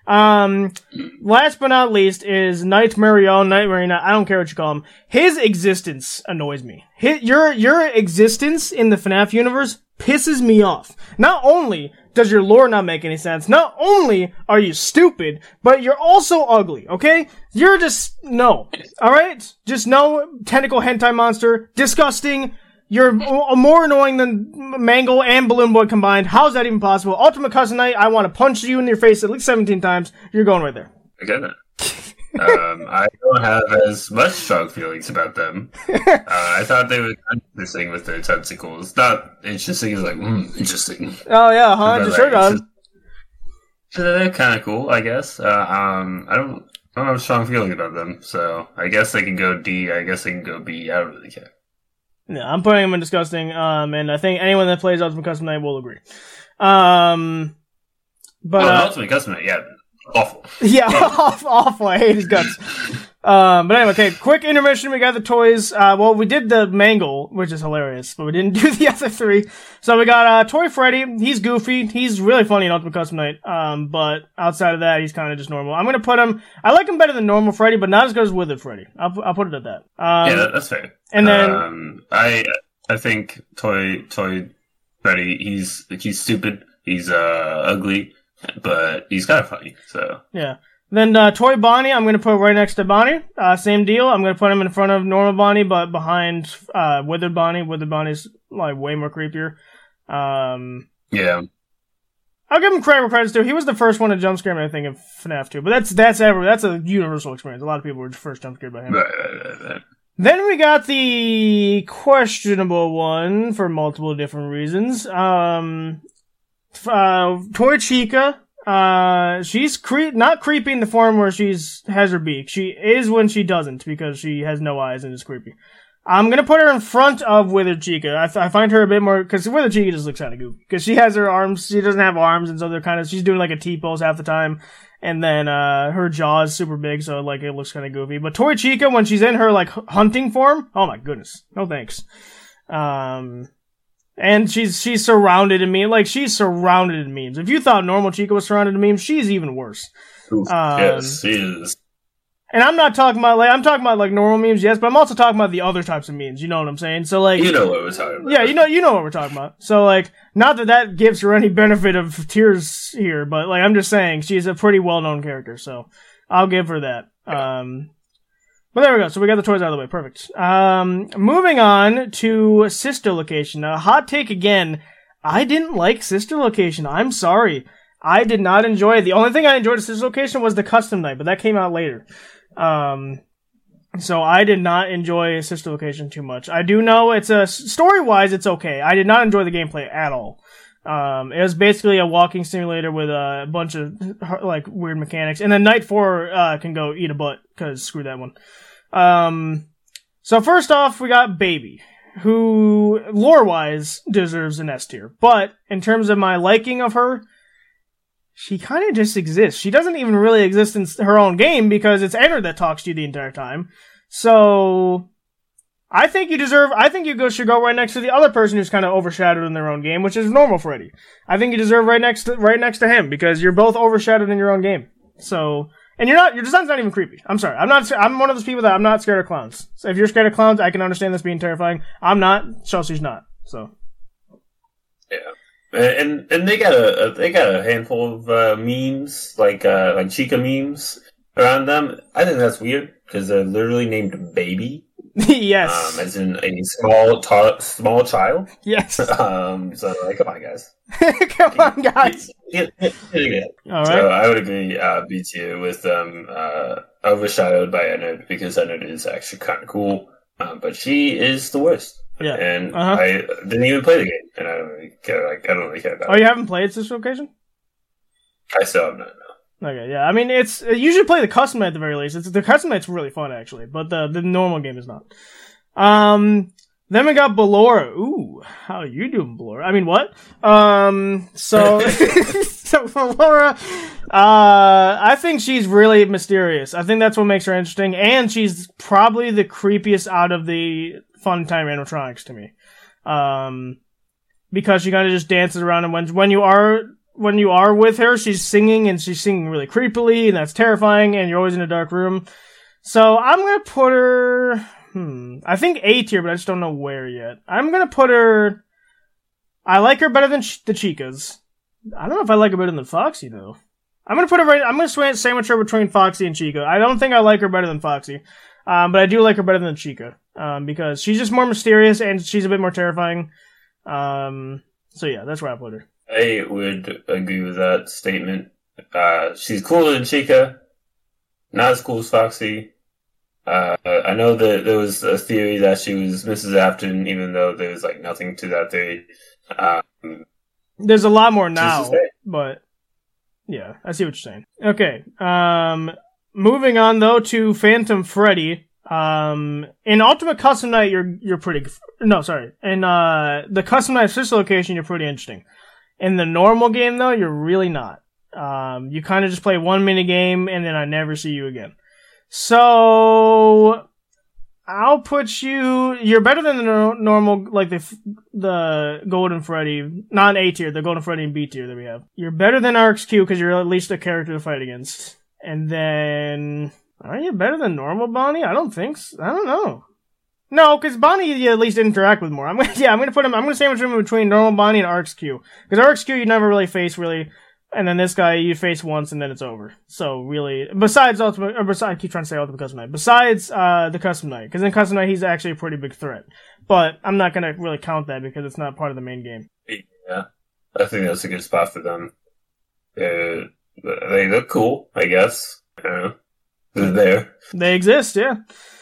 Last but not least is Nightmare, I don't care what you call him, his existence annoys me. Your existence in the FNAF universe pisses me off. Not only does your lore not make any sense, not only are you stupid, but you're also ugly, okay? You're just, no. Alright? Just no, tentacle hentai monster, disgusting, you're more annoying than Mangle and Balloon Boy combined. How's that even possible? Ultimate Custom Night, I want to punch you in your face at least 17 times. You're going right there. I get it. I don't have as much strong feelings about them. I thought they were interesting with their tentacles. Not interesting, it's like, interesting. Oh yeah, huh? Just heard on. They're kind of cool, I guess. I don't have a strong feeling about them, so I guess they can go D, I guess they can go B, I don't really care. Yeah, I'm putting them in disgusting, and I think anyone that plays Ultimate Custom Night will agree. Ultimate Custom Night, yeah. Awful. Yeah, awful. I hate his guts. But anyway, okay, quick intermission. We got the toys. Well, we did the Mangle, which is hilarious, but we didn't do the other three. So we got, Toy Freddy. He's goofy. He's really funny in Ultimate Custom Night. But outside of that, he's kind of just normal. I'm gonna put him, I like him better than normal Freddy, but not as good as Withered Freddy. I'll put it at that. Yeah, that's fair. And then, I think Toy Freddy, he's stupid. He's, ugly. But he's kind of funny, so. Yeah. Then Toy Bonnie, I'm going to put right next to Bonnie. Same deal. I'm going to put him in front of normal Bonnie, but behind Withered Bonnie. Withered Bonnie's like way more creepier. Yeah. I'll give him credit where credit's due. He was the first one to jump scare me, I think, in FNAF 2. But that's a universal experience. A lot of people were first jump scared by him. Right. Then we got the questionable one for multiple different reasons. Toy Chica. She's not creepy in the form where has her beak. She is when she doesn't, because she has no eyes and is creepy. I'm gonna put her in front of Withered Chica. I find her a bit more, because Withered Chica just looks kind of goofy. Because she has her arms, she doesn't have arms, and so she's doing like a T-pose half the time. And then, her jaw is super big, so like it looks kind of goofy. But Toy Chica, when she's in her like hunting form, oh my goodness. No thanks. And she's surrounded in memes. Like, she's surrounded in memes. If you thought normal Chica was surrounded in memes, she's even worse. Yes, she is. And I'm talking about like normal memes, yes, but I'm also talking about the other types of memes. You know what I'm saying? So like, you know what we're talking about. Yeah, you know what we're talking about. So like, not that gives her any benefit of tears here, but like, I'm just saying she's a pretty well-known character, so I'll give her that. But there we go. So we got the toys out of the way. Perfect. Moving on to Sister Location. Now, hot take again. I didn't like Sister Location. I'm sorry. I did not enjoy it. The only thing I enjoyed of Sister Location was the custom night, but that came out later. So I did not enjoy Sister Location too much. I do know story-wise, it's okay. I did not enjoy the gameplay at all. It was basically a walking simulator with a bunch of like weird mechanics. And then Night 4 can go eat a butt, cause screw that one. So first off, we got Baby, who lore-wise deserves an S tier. But in terms of my liking of her, she kind of just exists. She doesn't even really exist in her own game because it's Enter that talks to you the entire time. So I think you should go right next to the other person who's kind of overshadowed in their own game, which is Normal Freddy. I think you deserve right next to him because you're both overshadowed in your own game. So, and your design's not even creepy. I'm sorry. I'm one of those people that I'm not scared of clowns. So if you're scared of clowns, I can understand this being terrifying. I'm not. Chelsea's not. So. Yeah. And they got a handful of memes like Chica memes around them. I think that's weird because they're literally named Baby. Yes. As in a small child. Yes. So like, come on, guys. Come on, guys. All right. So I would agree. B tier with them overshadowed by Ennard because Ennard is actually kind of cool, but she is the worst. Yeah. And I didn't even play the game, and I don't really care. Like, I don't really care about it. Oh, you haven't played Sister Location? I still have not. No. Okay, yeah. I mean, you should play the custom night at the very least. The custom night's really fun, actually, but the normal game is not. Then we got Ballora. Ooh, how you doing, Ballora? I mean, what? So Ballora, I think she's really mysterious. I think that's what makes her interesting, and she's probably the creepiest out of the Fun Time animatronics to me. Because she kind of just dances around, and when you are with her, she's singing, and she's singing really creepily, and that's terrifying, and you're always in a dark room. So I'm gonna put her, I think A tier, but I just don't know where yet. I'm gonna put her, I like her better than the Chicas. I don't know if I like her better than Foxy, though. I'm gonna sandwich her between Foxy and Chica. I don't think I like her better than Foxy. But I do like her better than Chica. Because she's just more mysterious, and she's a bit more terrifying. So yeah, that's where I put her. I would agree with that statement. She's cooler than Chica, not as cool as Foxy. I know that there was a theory that she was Mrs. Afton, even though there's like nothing to that theory. There's a lot more now, but yeah, I see what you're saying. Okay, moving on though to Phantom Freddy. In Ultimate Custom Night, you're pretty. No, sorry. In the Custom Night Sister Location, you're pretty interesting. In the normal game, though, you're really not. You kind of just play one mini game, and then I never see you again. So I'll put you. You're better than the normal, like the Golden Freddy, not A tier, the Golden Freddy and B tier that we have. You're better than RxQ because you're at least a character to fight against. And then, are you better than normal Bonnie? I don't think so. I don't know. No, because Bonnie you at least interact with more. I'm gonna sandwich him between normal Bonnie and RxQ. Because RxQ you never really face really. And then this guy you face once and then it's over. So really, besides I keep trying to say Ultimate Custom Night. Besides the Custom Night, because in Custom Night he's actually a pretty big threat. But I'm not gonna really count that because it's not part of the main game. Yeah, I think that's a good spot for them. They look cool, I guess. They're there. They exist, yeah.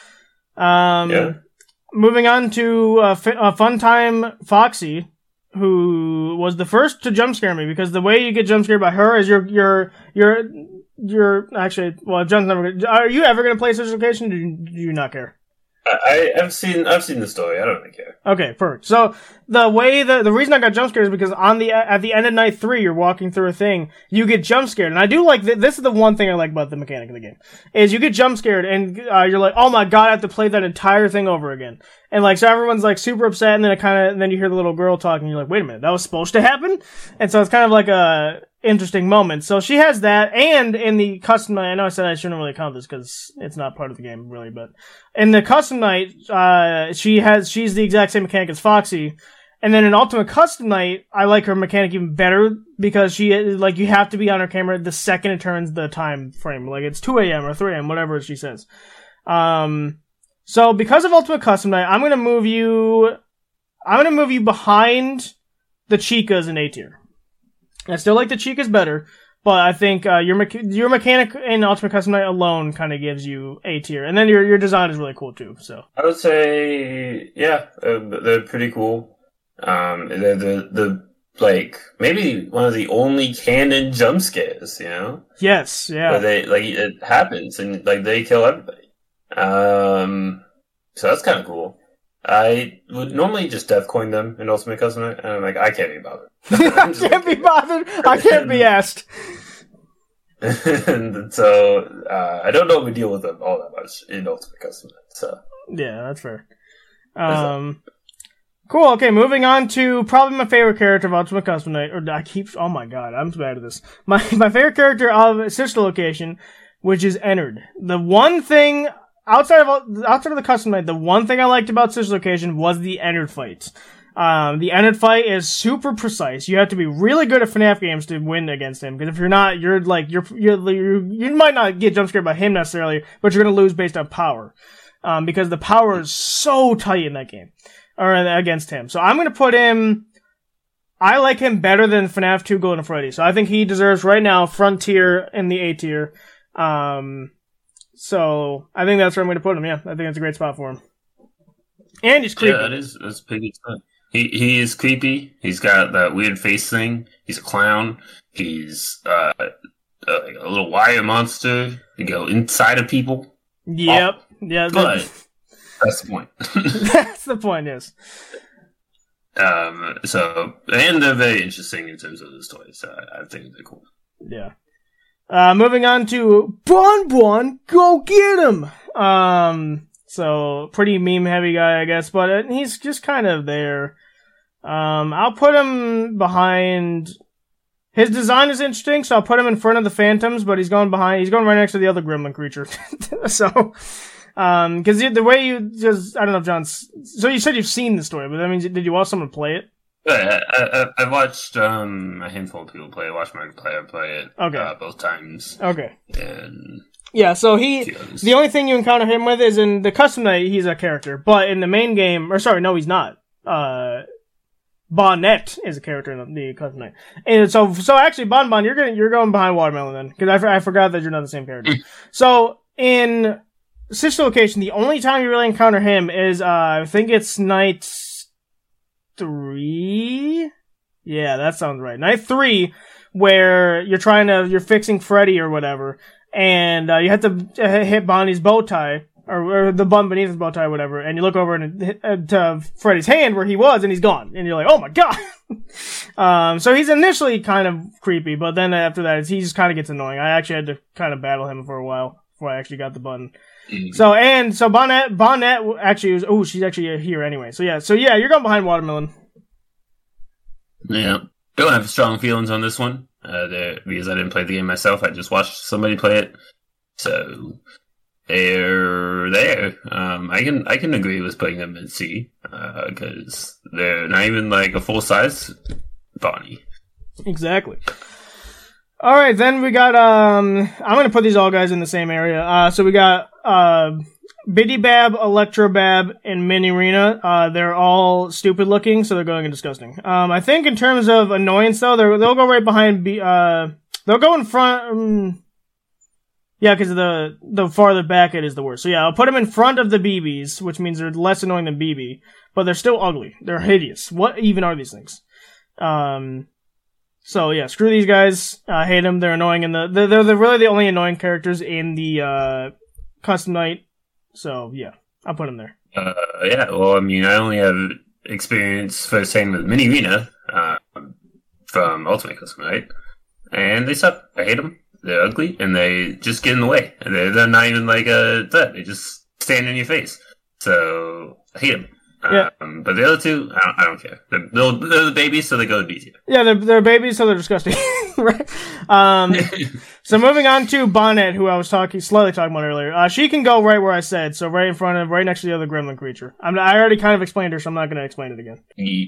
Moving on to Funtime Foxy, who was the first to jump scare me, because the way you get jump scared by her is you're actually, well, John's never gonna, are you ever gonna play Social Location? Do you not care? I've seen the story. I don't really care. Okay, perfect. So the reason I got jump scared is because at the end of night 3, you're walking through a thing, you get jump scared, and I do like this is the one thing I like about the mechanic of the game is you get jump scared and you're like, oh my god, I have to play that entire thing over again, and like so everyone's like super upset, and then you hear the little girl talking, and you're like, wait a minute, that was supposed to happen, and so it's kind of like a interesting moment. So she has that, and in the custom night, I know I said I shouldn't really count this because it's not part of the game really, but in the custom night, she's the exact same mechanic as Foxy, and then in Ultimate Custom Night, I like her mechanic even better because she like you have to be on her camera the second it turns the time frame, like it's 2 a.m. or 3 a.m. whatever she says. So because of Ultimate Custom Night, I'm gonna move you behind the Chicas in A tier. I still like the Chicas better, but I think your mechanic in Ultimate Custom Night alone kind of gives you A tier, and then your design is really cool too. So I would say, yeah, they're pretty cool. They're the like maybe one of the only canon jump scares, you know? Yes, yeah. Where they like it happens and like they kill everybody. So that's kind of cool. I would normally just death coin them in Ultimate Custom Night, and I'm like, I can't be bothered. I can't be bothered. I can't be asked. And so I don't know if we deal with them all that much in Ultimate Custom Night. So yeah, that's fair. Cool. Okay, moving on to probably my favorite character of Ultimate Custom Night. Oh my god, I'm so bad at this. My favorite character of Sister Location, which is Ennard. The one thing outside of the Custom Night, the one thing I liked about Sister Location was the Ennard fights. The Ennard fight is super precise. You have to be really good at FNAF games to win against him, because if you're not, you might not get jump scared by him necessarily, but you're gonna lose based on power. Because the power is so tight in that game. Or against him. So I'm gonna put him, I like him better than FNAF 2 Golden Freddy. So I think he deserves right now front tier in the A tier. So I think that's where I'm gonna put him, yeah. I think that's a great spot for him. And he's creepy. Yeah, that's a pretty good spot. He is creepy. He's got that weird face thing. He's a clown. He's a little wire monster. You go inside of people. Yep. Oh. Yeah. But that's the point. That's the point, yes. So, and they're very interesting in terms of the story, so I think they're cool. Yeah. Moving on to Bon, go get him! So, pretty meme-heavy guy, I guess, but he's just kind of there. I'll put him behind... His design is interesting, so I'll put him in front of the Phantoms, but he's going right next to the other gremlin creature. So... because the way you just, I don't know if John's, so you said you've seen the story, but that means, did you watch someone play it? I watched, a handful of people play it, watched my player play it, okay. Both times. Okay. And yeah, so the only thing you encounter him with is in the custom night, he's a character, but in the main game, he's not. Bonnet is a character in the custom night. And so actually, Bon, you're going behind Watermelon then, because I forgot that you're not the same character. So, in Sister Location, the only time you really encounter him is, I think it's night 3? Yeah, that sounds right. Night 3, where you're fixing Freddy or whatever, and you have to hit Bonnie's bow tie, or the bun beneath his bow tie or whatever, and you look over and to Freddy's hand where he was, and he's gone. And you're like, oh my god! So he's initially kind of creepy, but then after that, he just kind of gets annoying. I actually had to kind of battle him for a while before I actually got the button. So Bonnet actually was, she's actually here anyway. So yeah, you're going behind Watermelon. Yeah. Don't have strong feelings on this one. Because I didn't play the game myself. I just watched somebody play it. So they're there. I can agree with putting them in C, because they're not even like a full size Bonnie. Exactly. All right, then we got I'm gonna put these all guys in the same area. So we got Bidybab, Electrobab, and Minirina. They're all stupid looking, so they're going and disgusting. I think in terms of annoyance though, they'll go right behind they'll go in front. Yeah, because the farther back it is the worst. So yeah, I'll put them in front of the BBs, which means they're less annoying than BB, but they're still ugly. They're hideous. What even are these things? So yeah, screw these guys. I hate them. They're annoying, and they're really the only annoying characters in the Custom Night. So yeah, I'll put them there. Yeah. Well, I mean, I only have experience firsthand with Minirina from Ultimate Custom Night, and they suck. I hate them. They're ugly, and they just get in the way. They're not even like a threat. They just stand in your face. So I hate them. Yeah. But the other two, I don't care. They're the babies, so they go to B tier. Yeah, they're babies, so they're disgusting. Right? So moving on to Bonnet, who I was slightly talking about earlier. She can go right where I said, so right next to the other gremlin creature. I already kind of explained her, so I'm not going to explain it again.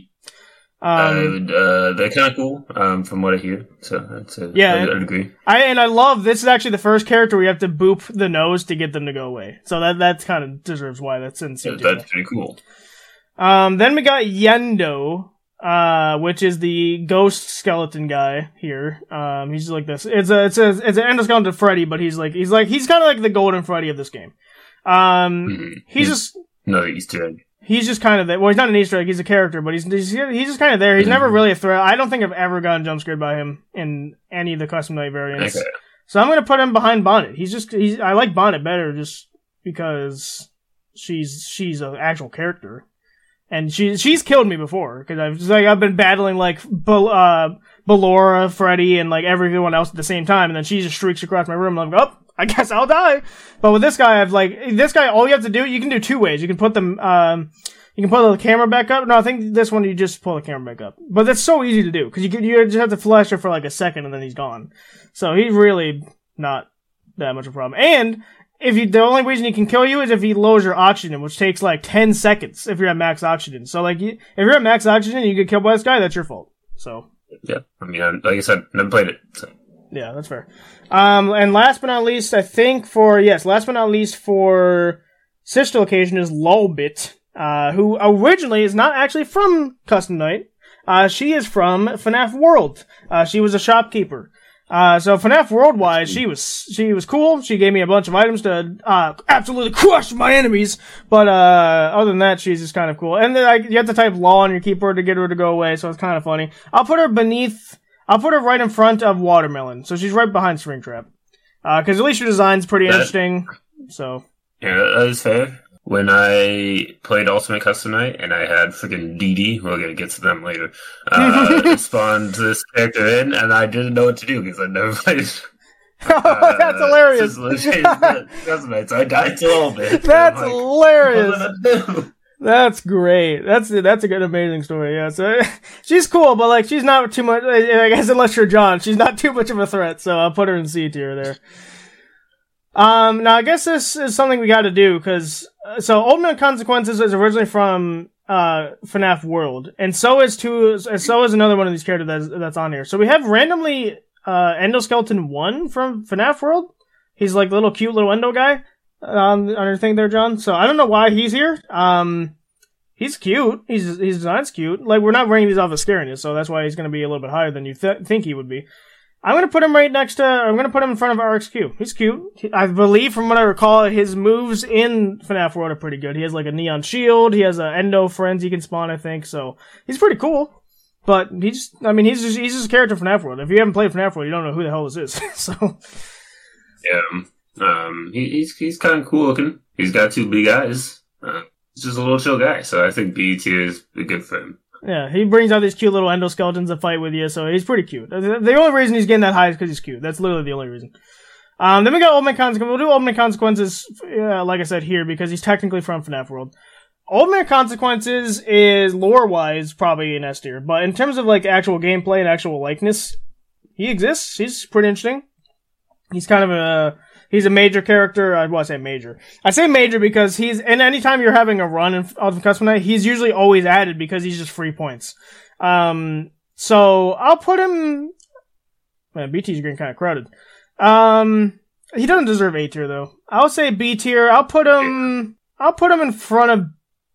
They're kind of cool, from what I hear. So yeah, I'd agree. I love this is actually the first character where you have to boop the nose to get them to go away. So that kind of deserves why that's in C2. That's pretty cool. Then we got Yendo, which is the ghost skeleton guy here. He's like this. It's an endoskeleton Freddy, but he's kind of like the golden Freddy of this game. He's just no Easter egg. He's just kind of there. Well, he's not an Easter egg. He's a character, but he's just kind of there. He's never really a threat. I don't think I've ever gotten jump scared by him in any of the Custom Night variants. Okay. So I'm gonna put him behind Bonnet. I like Bonnet better just because she's an actual character. And she's killed me before, because I've been battling, like, Ballora, Freddy, and, like, everyone else at the same time, and then she just streaks across my room, and I'm like, oh, I guess I'll die. But with this guy, all you have to do, you can do two ways. You can put them, you can pull the camera back up. No, I think this one you just pull the camera back up. But that's so easy to do, because you just have to flash her for, like, a second, and then he's gone. So he's really not that much of a problem. And the only reason he can kill you is if he lowers your oxygen, which takes like 10 seconds if you're at max oxygen. So like, if you're at max oxygen and you get killed by this guy, that's your fault. So. Yeah. I mean, like I said, never played it. So. Yeah, that's fair. And last but not least, for sister location is Lolbit, who originally is not actually from Custom Night. She is from FNAF World. She was a shopkeeper. So FNAF Worldwide, she was cool. She gave me a bunch of items to, absolutely crush my enemies. But, other than that, she's just kind of cool. And then you have to type LOL on your keyboard to get her to go away, so it's kind of funny. I'll put her right in front of Watermelon. So she's right behind Springtrap. Cause at least her design's pretty interesting. So. Yeah, that is fair. When I played Ultimate Custom Night and I had freaking DD, we're gonna get to them later, spawned this character in, and I didn't know what to do because I'd never played it. That's hilarious. Custom Night, so I died to a little bit. That's hilarious. That's great. That's a good, amazing story. Yeah, so she's cool, but like she's not too much. I guess unless you're John, she's not too much of a threat. So I'll put her in C tier there. Now I guess this is something we got to do because Ultimate Consequences is originally from FNAF World, and so is another one of these characters that's on here. So we have randomly Endoskeleton 1 from FNAF World. He's like the little cute little endo guy on your thing there, John. So I don't know why he's here. He's cute. His design's cute. Like, we're not ranking these off of scariness, so that's why he's going to be a little bit higher than you think he would be. I'm going to put him I'm going to put him in front of RXQ. He's cute. I believe, from what I recall, his moves in FNAF World are pretty good. He has like a neon shield. He has a endo friends he can spawn, I think. So he's pretty cool. But he's just a character from FNAF World. If you haven't played FNAF World, you don't know who the hell this is. So. Yeah. He's kind of cool looking. He's got two big eyes. He's just a little chill guy. So I think B tier is good for him. Yeah, he brings out these cute little endoskeletons to fight with you, so he's pretty cute. The only reason he's getting that high is because he's cute. That's literally the only reason. Then we got Ultimate Consequences. We'll do Ultimate Consequences, like I said, here, because he's technically from FNAF World. Ultimate Consequences is, lore-wise, probably an S tier, but in terms of, like, actual gameplay and actual likeness, he exists. He's pretty interesting. He's kind of he's a major character. I say major. I say major because and anytime you're having a run in Ultimate Custom Night, he's usually always added because he's just free points. So I'll put him Man, B tier is getting kind of crowded. He doesn't deserve A tier though. I'll say B tier. I'll put him in front of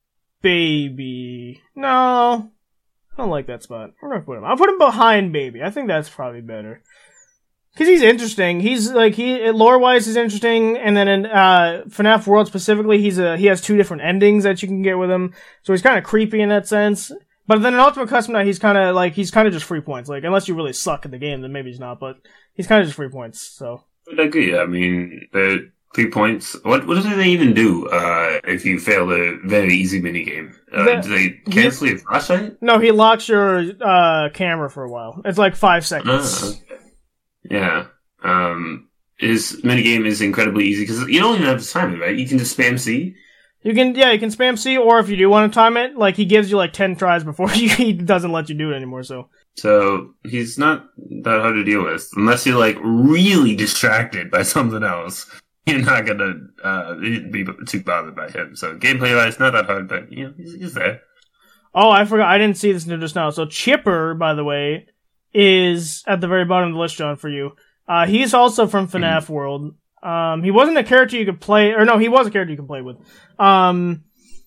Baby. No, I don't like that spot. We're gonna put him. I'll put him behind Baby. I think that's probably better. Cause he's interesting. He's like, lore wise is interesting, and then in FNAF World specifically, he has 2 different endings that you can get with him, so he's kind of creepy in that sense. But then in Ultimate Custom Night, he's kind of just free points. Like, unless you really suck at the game, then maybe he's not, but he's kind of just free points. So I agree. I mean, the 3 points. What do they even do if you fail a very easy minigame? Do they cancel your flashlight? No, he locks your camera for a while. It's like 5 seconds. Okay. Yeah. His minigame is incredibly easy because you don't even have to time it, right? You can just spam C. You can spam C, or if you do want to time it, like, he gives you like 10 tries before he doesn't let you do it anymore, so. So, he's not that hard to deal with. Unless you're like really distracted by something else. You're not gonna be too bothered by him. So, gameplay-wise, not that hard, but, he's there. Oh, I forgot. I didn't see this until just now. So, Chipper, by the way, is at the very bottom of the list, John, for you. He's also from FNAF World. He wasn't a character you could play, or no, he was a character you could play with. I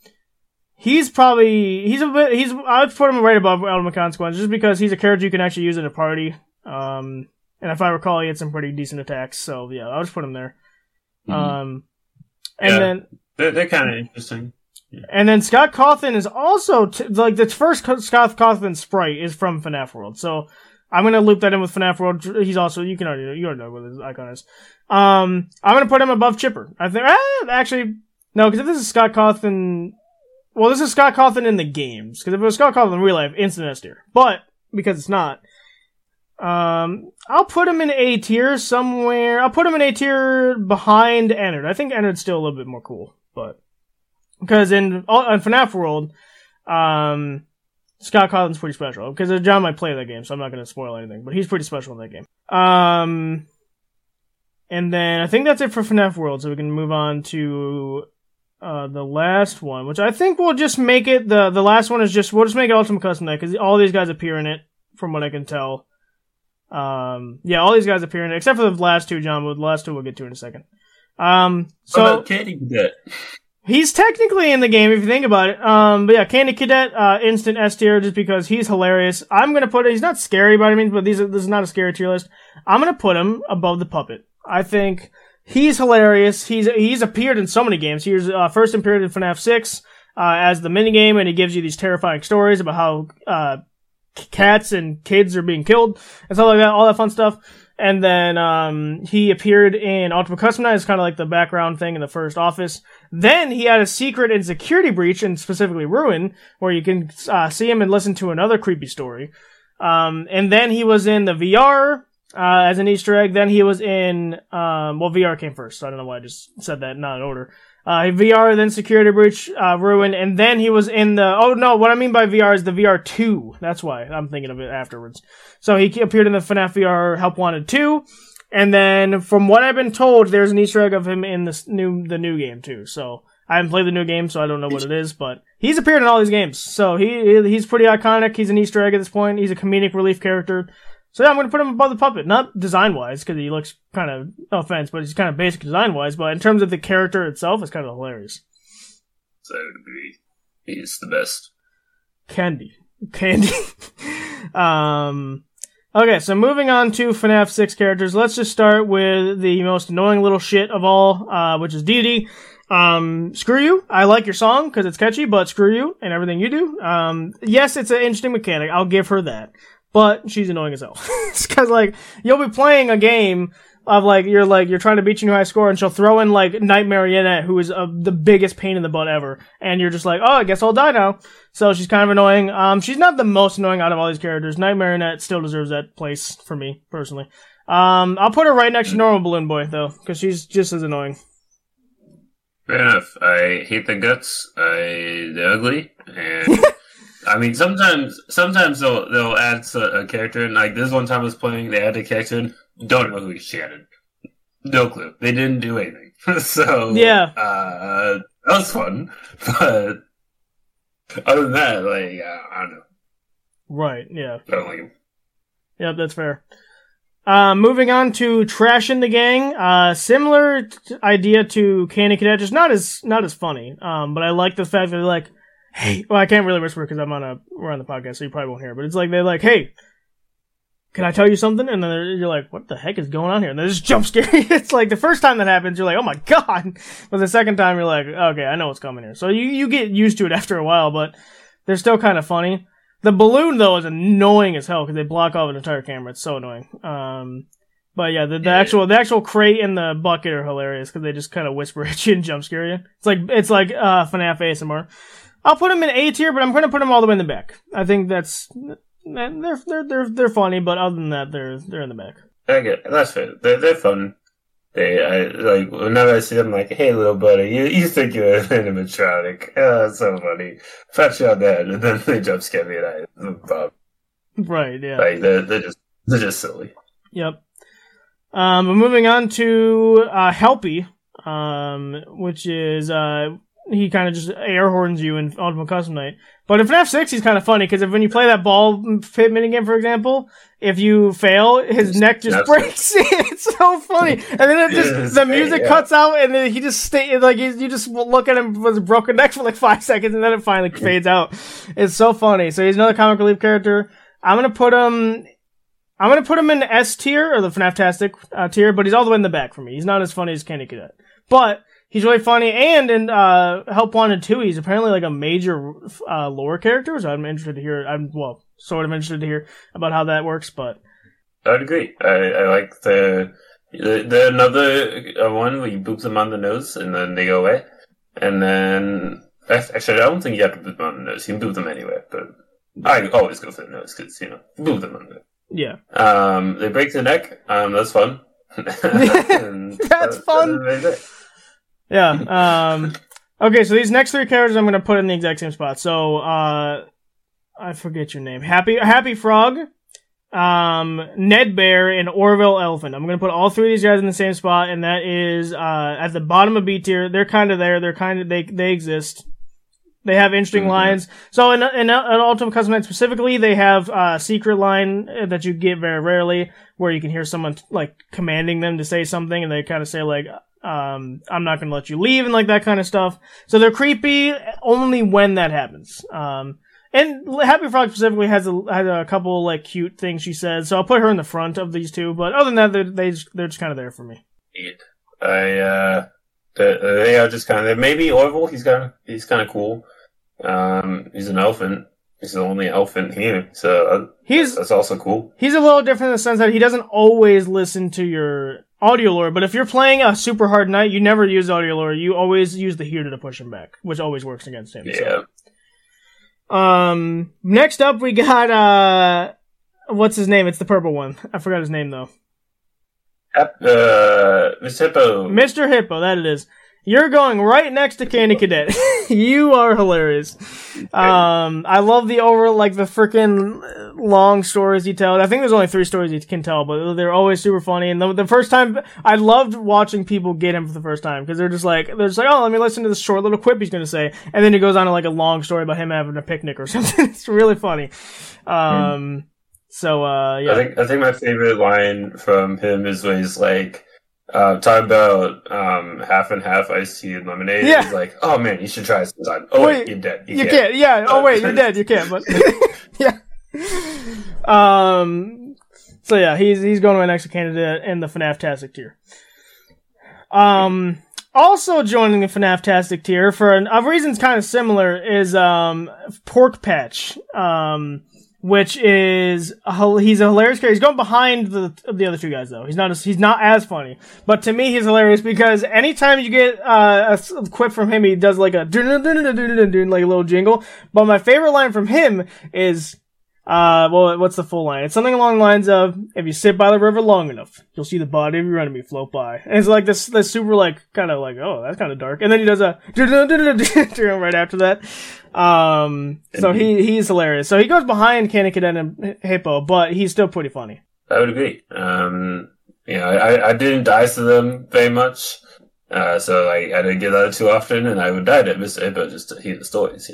would put him right above Ultimate Consequence, just because he's a character you can actually use in a party. And if I recall, he had some pretty decent attacks, so yeah, I'll just put him there. Then they're kind of interesting. Yeah. And then Scott Cawthon is also the first Scott Cawthon sprite is from FNAF World, so I'm gonna loop that in with FNAF World. He's also you already know what his icon is. I'm gonna put him above Chipper. I think actually no, because if this is Scott Cawthon, well, this is Scott Cawthon in the games. Because if it was Scott Cawthon in real life, instant S tier. But because it's not, I'll put him in A tier somewhere. I'll put him in A tier behind Ennard. I think Ennard's still a little bit more cool, but because in FNAF World, Scott Cawthon's pretty special. Because John might play that game, so I'm not going to spoil anything. But he's pretty special in that game. And then I think that's it for FNAF World. So we can move on to the last one, which I think we'll just make it. The last one is we'll just make it Ultimate Custom Night because all these guys appear in it, from what I can tell. All these guys appear in it except for the last 2, John. But the last 2 we'll get to in a second. So Candy Cadet. He's technically in the game if you think about it. But yeah, Candy Cadet, instant S tier just because he's hilarious. I'm gonna put it. He's not scary by any means, but this is not a scary tier list. I'm gonna put him above the Puppet. I think he's hilarious. He's appeared in so many games. He was first appeared in FNAF 6 as the minigame, and he gives you these terrifying stories about how cats and kids are being killed and stuff like that. All that fun stuff. And then he appeared in Ultimate Custom Night as kind of like the background thing in the first office. Then he had a secret in Security Breach, and specifically Ruin, where you can see him and listen to another creepy story. And then he was in the VR as an Easter egg. Then he was in VR came first, so I don't know why I just said that not in order. VR, then Security Breach, Ruin, and then he was in what I mean by VR is the VR 2. That's why I'm thinking of it afterwards. So he appeared in the FNAF VR Help Wanted 2, and then from what I've been told, there's an Easter egg of him in the new game too. So I haven't played the new game, so I don't know what it is, but he's appeared in all these games. So he's pretty iconic. He's an Easter egg at this point. He's a comedic relief character. So yeah, I'm going to put him above the Puppet. Not design-wise, because he looks kind of, no offense, but he's kind of basic design-wise, but in terms of the character itself, it's kind of hilarious. So it would be, he's the best. Candy. Okay, so moving on to FNAF 6 characters, let's just start with the most annoying little shit of all, which is Dee Dee. Screw you. I like your song, because it's catchy, but screw you and everything you do. Yes, it's an interesting mechanic. I'll give her that. But she's annoying as hell. It's cause you'll be playing a game of you're trying to beat your new high score and she'll throw in Night Marionette, who is the biggest pain in the butt ever. And you're just like, oh, I guess I'll die now. So she's kind of annoying. She's not the most annoying out of all these characters. Night Marionette still deserves that place for me, personally. I'll put her right next to Normal Balloon Boy, though, cause she's just as annoying. Fair enough. I hate the guts. They're ugly. And I mean, sometimes they'll add a character, and this one time I was playing, they added a character, and don't know who she added. No clue. They didn't do anything. So, yeah. That was fun. But other than that, I don't know. Right, yeah. I don't like him. Yep, that's fair. Moving on to Trash in the Gang. Similar idea to Candy Cadet, just not as funny. But I like the fact that they're like, hey, well, I can't really whisper because we're on the podcast, so you probably won't hear it, but it's like, they're like, hey, can I tell you something? And then you're like, what the heck is going on here? And they just jump scare you. It's like the first time that happens, you're like, oh my god. But the second time, you're like, okay, I know what's coming here. So you get used to it after a while, but they're still kind of funny. The balloon, though, is annoying as hell because they block off an entire camera. It's so annoying. But yeah, the actual crate and the bucket are hilarious because they just kind of whisper at you and jump scare you. It's like FNAF ASMR. I'll put them in A tier, but I'm going to put them all the way in the back. I think that's... They're funny, but other than that, they're in the back. Okay, that's fair. They're fun. Like whenever I see them, I'm like, hey, little buddy, you think you're an animatronic? Oh, that's so funny. Pat you on that, and then they jump scare me, and right, yeah. Like they're just silly. Yep. But moving on to Helpy, which is he kind of just air horns you in Ultimate Custom Night. But in FNAF 6, he's kind of funny, because when you play that ball pit minigame, for example, if you fail, his neck just breaks. It's so funny. And then the music cuts out, and then he just you just look at him with a broken neck for like 5 seconds, and then it finally fades out. It's so funny. So he's another comic relief character. I'm gonna put him in the S tier, or the FNAF-tastic tier, but he's all the way in the back for me. He's not as funny as Candy Cadet. But he's really funny, and in Help Wanted 2, he's apparently like a major lore character, so I'm interested to hear, sort of interested to hear about how that works, but... I would agree. I like the another one where you boop them on the nose, and then they go away. And then... Actually, I don't think you have to boop them on the nose. You can boop them anywhere, but I always go for the nose, because, boop them on the nose. Yeah. They break the neck. That's fun. That's fun! Yeah. Okay, so these next three characters I'm going to put in the exact same spot. So, I forget your name. Happy Frog, Ned Bear, and Orville Elephant. I'm going to put all three of these guys in the same spot, and that is at the bottom of B tier. They're kind of there. They exist. They have interesting lines. So in Ultimate Custom Night specifically, they have a secret line that you get very rarely, where you can hear someone like commanding them to say something, and they kind of say like, I'm not gonna let you leave, and like that kind of stuff. So they're creepy only when that happens. And Happy Frog specifically has a couple like cute things she says, so I'll put her in the front of these two. But other than that, they're just kind of there for me. They are just kind of, maybe Orville. He's kind of cool. He's an elephant. He's the only elephant here, so that's also cool. He's a little different in the sense that he doesn't always listen to your audio lure, but if you're playing a super hard night, you never use audio lure. You always use the heater to push him back, which always works against him. Yeah. So. Next up we got what's his name? It's the purple one. I forgot his name though. Mr. Hippo. Mr. Hippo, that it is. You're going right next to Candy Cadet. You are hilarious. I love the freaking long stories he tells. I think there's only 3 stories he can tell, but they're always super funny. And the first time, I loved watching people get him for the first time, because they're just like, oh, let me listen to this short little quip he's gonna say. And then he goes on to like a long story about him having a picnic or something. It's really funny. So, yeah. I think my favorite line from him is when he's like, talking about half and half iced tea and lemonade. Yeah. He's like, oh man, you should try it sometime. Oh wait, you're dead. You can't. Yeah. Oh wait, you're dead. You can't. But yeah. So yeah, he's going right next to Canada in the FNAF-tastic tier. Also joining the FNAF-tastic tier for a reasons kind of similar is Pork Patch. Which is he's a hilarious character. He's going behind the other two guys though. He's not as funny. But to me, he's hilarious because anytime you get a quip from him, he does like a like a little jingle. But my favorite line from him is what's the full line? It's something along the lines of, if you sit by the river long enough, you'll see the body of your enemy float by. And it's like this super like kind of like, oh, that's kind of dark. And then he does a right after that. So he's hilarious. So he goes behind Candy Cadet and Hippo, but he's still pretty funny. I would agree. I didn't dice to them very much. So like I didn't get that too often, and I would die to Mr. Hippo just to hear the stories,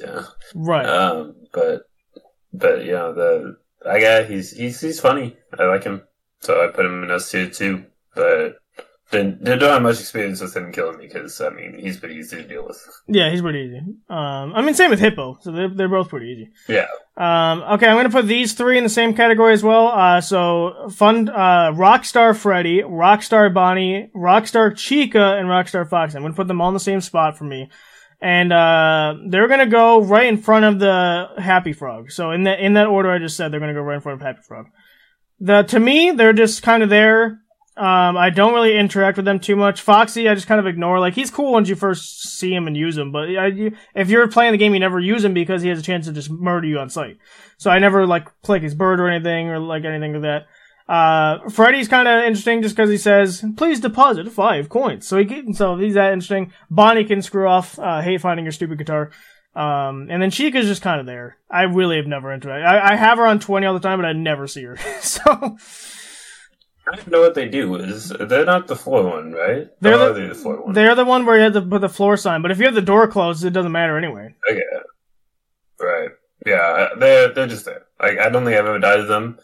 Right. But the guy, he's funny. I like him. so I put him in S tier too. But they don't have much experience with him killing me because I mean he's pretty easy to deal with. Yeah, he's pretty easy. I mean, same with Hippo, so they're both pretty easy. Yeah. Okay, I'm gonna put these three in the same category as well. So fun, Rockstar Freddy, Rockstar Bonnie, Rockstar Chica, and Rockstar Fox. I'm gonna put them all in the same spot for me. And they're gonna go right in front of the Happy Frog. So in that order I just said, they're gonna go right in front of Happy Frog. To me, they're just kind of there. I don't really interact with them too much. Foxy, I just kind of ignore. Like, he's cool once you first see him and use him, but if you're playing the game, you never use him because he has a chance to just murder you on sight. So I never, like, click his bird or anything, or, like, anything like that. Freddy's kind of interesting just because he says, please deposit 5 coins. So he's that interesting. Bonnie can screw off, hate finding your stupid guitar. And then Chica's just kind of there. I really have never interacted. I have her on 20 all the time, but I never see her. So... I don't know what they do. They're not the floor one, right? They're the floor one. They're the one where you have to put the floor sign, but if you have the door closed, it doesn't matter anyway. Okay. Right. Yeah, they're just there. Like, I don't think I've ever died to them.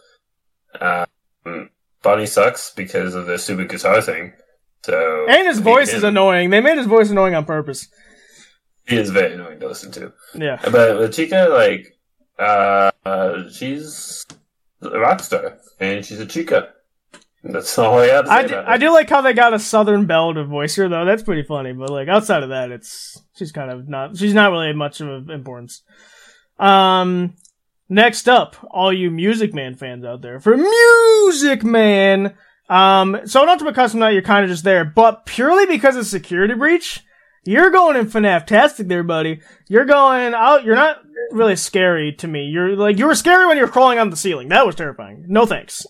Bonnie sucks because of the stupid guitar thing. So and his voice is annoying. They made his voice annoying on purpose. He is very annoying to listen to. Yeah. But with Chica, like, she's a rock star, and she's a Chica. That's all I have to say about it. I do like how they got a Southern Belle to voice her, though. That's pretty funny. But, like, outside of that, she's not really much of importance. Next up, all you Music Man fans out there. For Music Man! So not to be custom that you're kind of just there, but purely because of Security Breach, you're going in FNAF-tastic there, buddy. You're going out, you're not really scary to me. You were scary when you were crawling on the ceiling. That was terrifying. No thanks.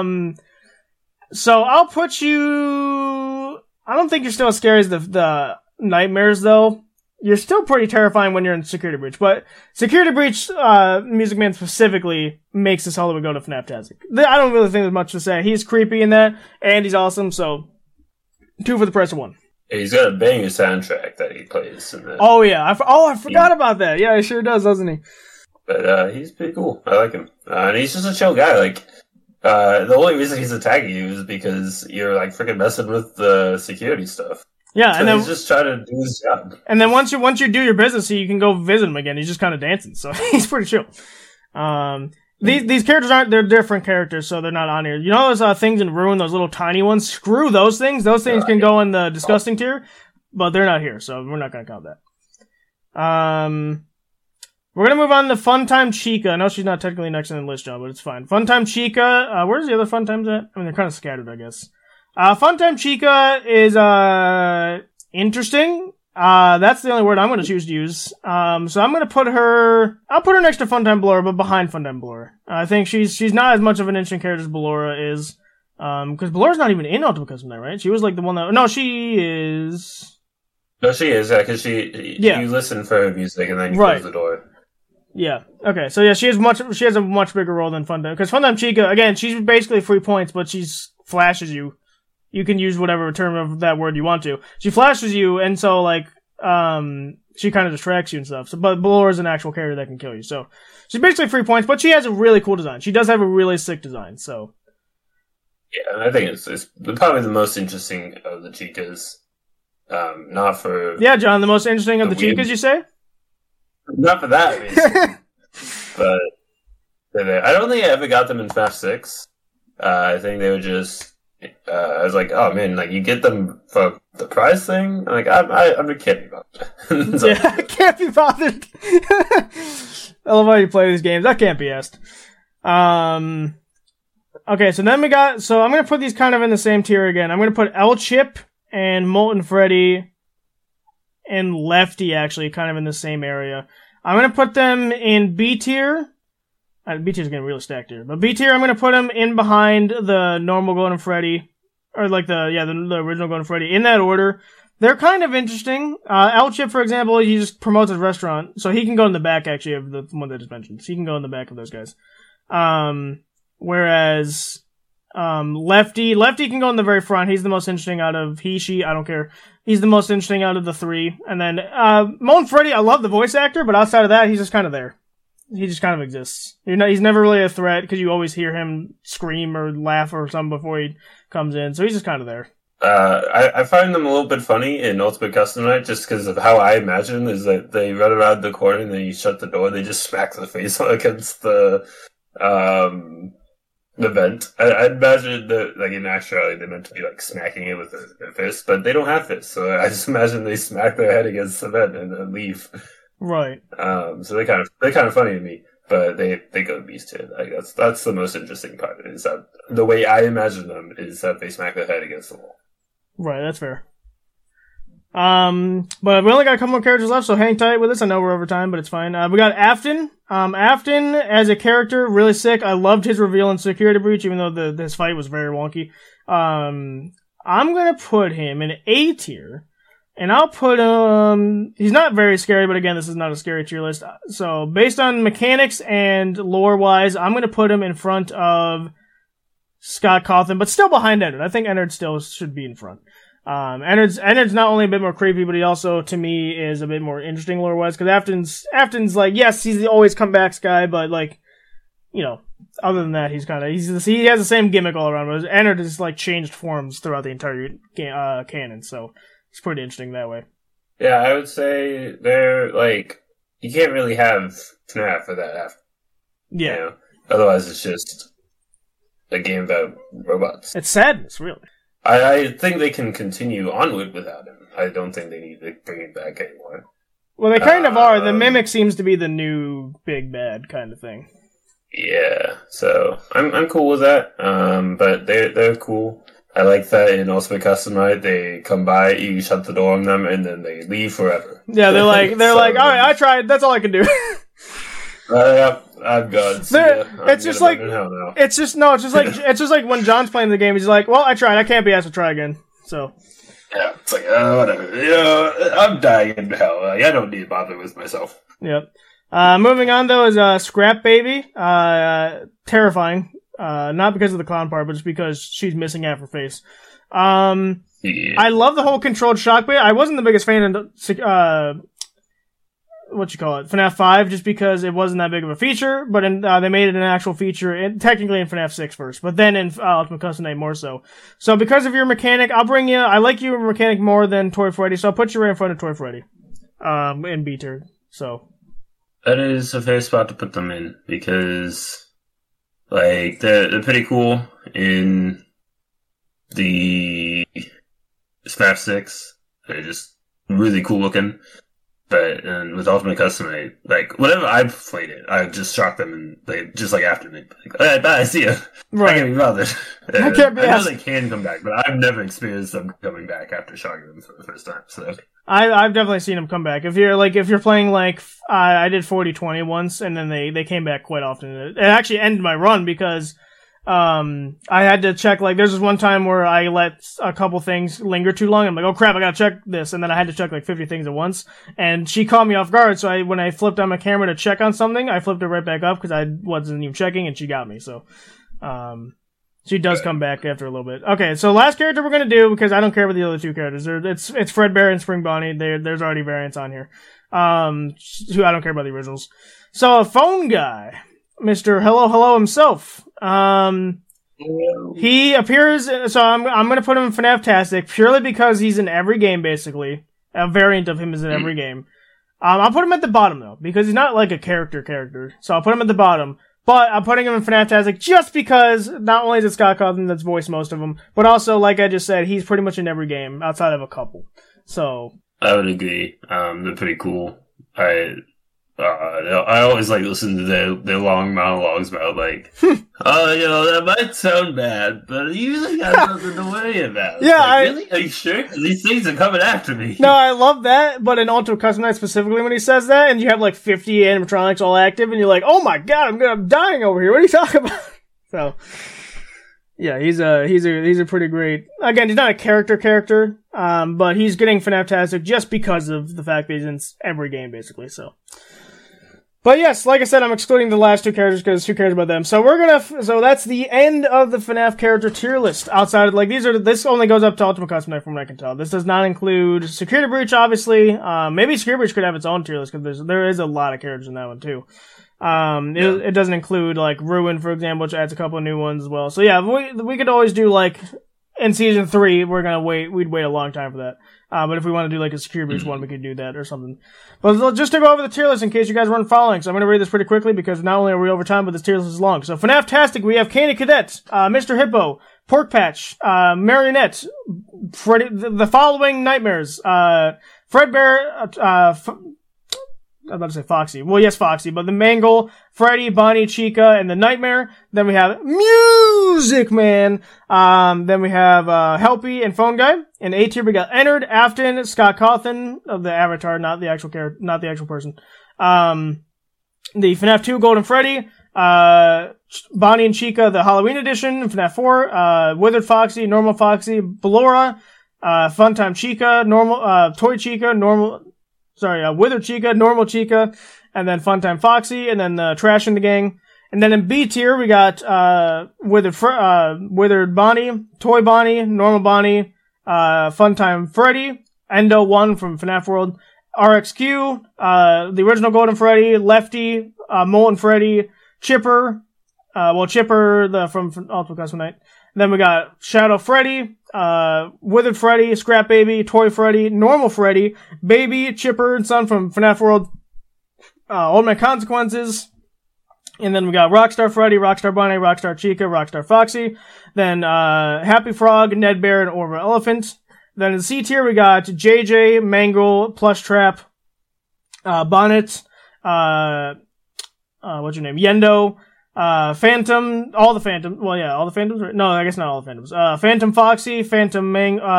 So I'll put you... I don't think you're still as scary as the nightmares, though. You're still pretty terrifying when you're in Security Breach, but Security Breach, Music Man specifically, makes this all the way go to FNAF-tastic. I don't really think there's much to say. He's creepy in that, and he's awesome, so 2 for the price of 1. He's got a banger soundtrack that he plays. Oh, yeah. I forgot about that. Yeah, he sure does, doesn't he? But he's pretty cool. I like him. And he's just a chill guy, like... the only reason he's attacking you is because you're like freaking messing with the security stuff. Yeah, so and then he's just trying to do his job. And then once you do your business, you can go visit him again. He's just kind of dancing, so he's pretty chill. These characters they're different characters, so they're not on here. You know those things in Ruin, those little tiny ones? Screw those things. Those things can go in the disgusting tier, but they're not here, so we're not gonna count that. We're gonna move on to Funtime Chica. I know she's not technically next on the list, John, but it's fine. Funtime Chica, where's the other Funtimes at? I mean, they're kind of scattered, I guess. Funtime Chica is, interesting. That's the only word I'm gonna choose to use. So I'm gonna I'll put her next to Funtime Ballora, but behind Funtime Ballora. I think she's not as much of an interesting character as Ballora is. Cause Ballora's not even in Ultimate Custom Night, right? She was like the one no, she is. No, she is, cause you listen for her music and then you close the door. Yeah. Okay. So yeah, she has a much bigger role than Funtime. Because Funtime Chica, again, she's basically free points, but she flashes you. You can use whatever term of that word you want to. She flashes you, and so like she kind of distracts you and stuff. So, but Ballora is an actual character that can kill you. So she's basically free points, but she has a really cool design. She does have a really sick design. So yeah, I think it's probably the most interesting of the Chicas. Not for John, the most interesting of the Chicas, you say? Not for that reason, but I don't think I ever got them in FNAF 6. I think they were just. I was like, oh man, like you get them for the prize thing. I'm like, I can't be bothered. So, I can't be bothered. I love how you play these games. I can't be asked. Okay, so then so I'm gonna put these kind of in the same tier again. I'm gonna put L-Chip and Molten Freddy and Lefty actually kind of in the same area. I'm going to put them in B tier. B tier is getting really stacked here. But B tier, I'm going to put them in behind the normal Golden Freddy. Or like the original Golden Freddy. In that order. They're kind of interesting. L-Chip, for example, he just promotes his restaurant. So he can go in the back, actually, of the one that I just mentioned. So he can go in the back of those guys. Whereas... Lefty can go in the very front. He's the most interesting out of she, I don't care. He's the most interesting out of the 3. And then, Molten Freddy, I love the voice actor, but outside of that, he's just kind of there. he just kind of exists. He's never really a threat because you always hear him scream or laugh or something before he comes in. So he's just kind of there. I find them a little bit funny in Ultimate Custom Night just because of how I imagine is that they run around the corner and then you shut the door, they just smack the face against the vent. I imagine that, like, in actuality, they're meant to be, like, smacking it with their fist, but they don't have fists, so I just imagine they smack their head against the vent and then leave. Right. So they're kind of funny to me, but they go beast too. Like, that's the most interesting part, is that the way I imagine them is that they smack their head against the wall. Right, that's fair. But we only got a couple more characters left, so hang tight with us. I know we're over time, but it's fine. We got Afton. Afton, as a character, really sick. I loved his reveal in Security Breach, even though this fight was very wonky. I'm gonna put him in A tier, and I'll put him... He's not very scary, but again, this is not a scary tier list. So, based on mechanics and lore-wise, I'm gonna put him in front of Scott Cawthon, but still behind Ennard. I think Ennard still should be in front. Ennard's not only a bit more creepy, but he also, to me, is a bit more interesting lore-wise, because Afton's like, yes, he's the always comebacks guy, but, like, you know, other than that, he has the same gimmick all around, but Ennard has, like, changed forms throughout the entire canon, so it's pretty interesting that way. Yeah, I would say they're, like, you can't really have FNAF for that after. Yeah. You know? Otherwise, it's just a game about robots. It's sadness, really. I think they can continue onward without him. I don't think they need to bring him back anymore. Well, they kind of are. The Mimic seems to be the new big bad kind of thing. Yeah, so I'm cool with that. But they're cool. I like that in Ultimate Custom Night, they come by, you shut the door on them, and then they leave forever. Yeah, they're like, all right, I tried. That's all I can do. Yep, I'm gone. It's just like when John's playing the game. He's like, "Well, I tried. I can't be asked to try again." So yeah, it's like whatever. You know, I'm dying in hell. Like, I don't need to bother with myself. Yep. Moving on though is Scrap Baby. Terrifying. Not because of the clown part, but just because she's missing half her face. Yeah. I love the whole controlled shock bit. I wasn't the biggest fan of FNAF 5, just because it wasn't that big of a feature, but they made it an actual feature, technically in FNAF 6 first, but then in Ultimate Custom Night more so. So because of your mechanic, I like your mechanic more than Toy Freddy, so I'll put you right in front of Toy Freddy, in B tier, so. That is a fair spot to put them in, because, like, they're pretty cool in the FNAF 6. They're just really cool looking. But with Ultimate Custom Night, like, whenever I've played it, I just shock them and they just like after me. Like, alright, bye, see ya. Right. I can't be bothered. I can't be I know they can come back, but I've never experienced them coming back after shocking them for the first time, so. I've definitely seen them come back. If you're playing like, I did 40-20 once, and then they came back quite often. It actually ended my run because, I had to check, like, there's this one time where I let a couple things linger too long. I'm like, oh crap, I gotta check this. And then I had to check like 50 things at once. And she caught me off guard. So when I flipped on my camera to check on something, I flipped it right back up because I wasn't even checking and she got me. So, she does come back after a little bit. Okay, so last character we're gonna do, because I don't care about the other two characters. It's Fredbear and Spring Bonnie. There's already variants on here. Who I don't care about the originals. So a phone guy. Mr. Hello himself. He appears, so I'm gonna put him in FNAF-tastic purely because he's in every game, basically. A variant of him is in every game. I'll put him at the bottom, though, because he's not like a character. So I'll put him at the bottom. But I'm putting him in FNAF-tastic just because not only is it Scott Cawthon that's voiced most of them, but also, like I just said, he's pretty much in every game, outside of a couple. So. I would agree. They're pretty cool. I always like listen to their long monologues about like, oh, you know, that might sound bad, but you really got nothing to worry about. Yeah, like, really? Are you sure? These things are coming after me. No, I love that, but in Ultimate Custom Night specifically when he says that, and you have like 50 animatronics all active, and you're like, oh my god, I'm dying over here. What are you talking about? So, yeah, he's a pretty great. Again, he's not a character, but he's getting FNAF-tastic just because of the fact that he's in every game basically. So. But yes, like I said, I'm excluding the last two characters because who cares about them? So so that's the end of the FNAF character tier list. Outside of, like, this only goes up to Ultimate Custom Night from what I can tell. This does not include Security Breach, obviously. Maybe Security Breach could have its own tier list because there is a lot of characters in that one too. It doesn't include like Ruin, for example, which adds a couple of new ones as well. So yeah, we could always do like in season 3. We'd wait a long time for that. But if we want to do like a Secure Breach one, we could do that or something. But just to go over the tier list in case you guys weren't following, so I'm going to read this pretty quickly because not only are we over time, but this tier list is long. So FNAF-tastic, we have Candy Cadet, Mr. Hippo, Pork Patch, Marionette, Freddy, the following nightmares, Fredbear, I'm about to say Foxy. Well, yes, Foxy, but the Mangle, Freddy, Bonnie, Chica, and the Nightmare. Then we have Music Man. Then we have Helpy and Phone Guy. In A tier, we got Ennard, Afton, Scott Cawthon of the Avatar, not the actual character, not the actual person. The FNAF 2 Golden Freddy. Bonnie and Chica, the Halloween edition. FNAF 4. Withered Foxy, Normal Foxy, Ballora, Funtime Chica, Normal, Toy Chica, Withered Chica, Normal Chica, and then Funtime Foxy, and then Trash in the Gang. And then in B tier, we got Withered Bonnie, Toy Bonnie, Normal Bonnie, Funtime Freddy, Endo 1 from FNAF World, RXQ, the original Golden Freddy, Lefty, Molten Freddy, Chipper, Chipper from Ultimate Custom Night. And then we got Shadow Freddy, Withered Freddy, Scrap Baby, Toy Freddy, Normal Freddy, Baby, Chipper, and Son from FNAF World, Old Man Consequences, and then we got Rockstar Freddy, Rockstar Bonnie, Rockstar Chica, Rockstar Foxy, then Happy Frog, Ned Bear, and Orville Elephant. Then in C tier we got JJ, Mangle, Plush Trap, Bonnet, what's your name, Yendo, Phantom, all the Phantoms, right? No, I guess not all the Phantoms. Phantom Foxy, Phantom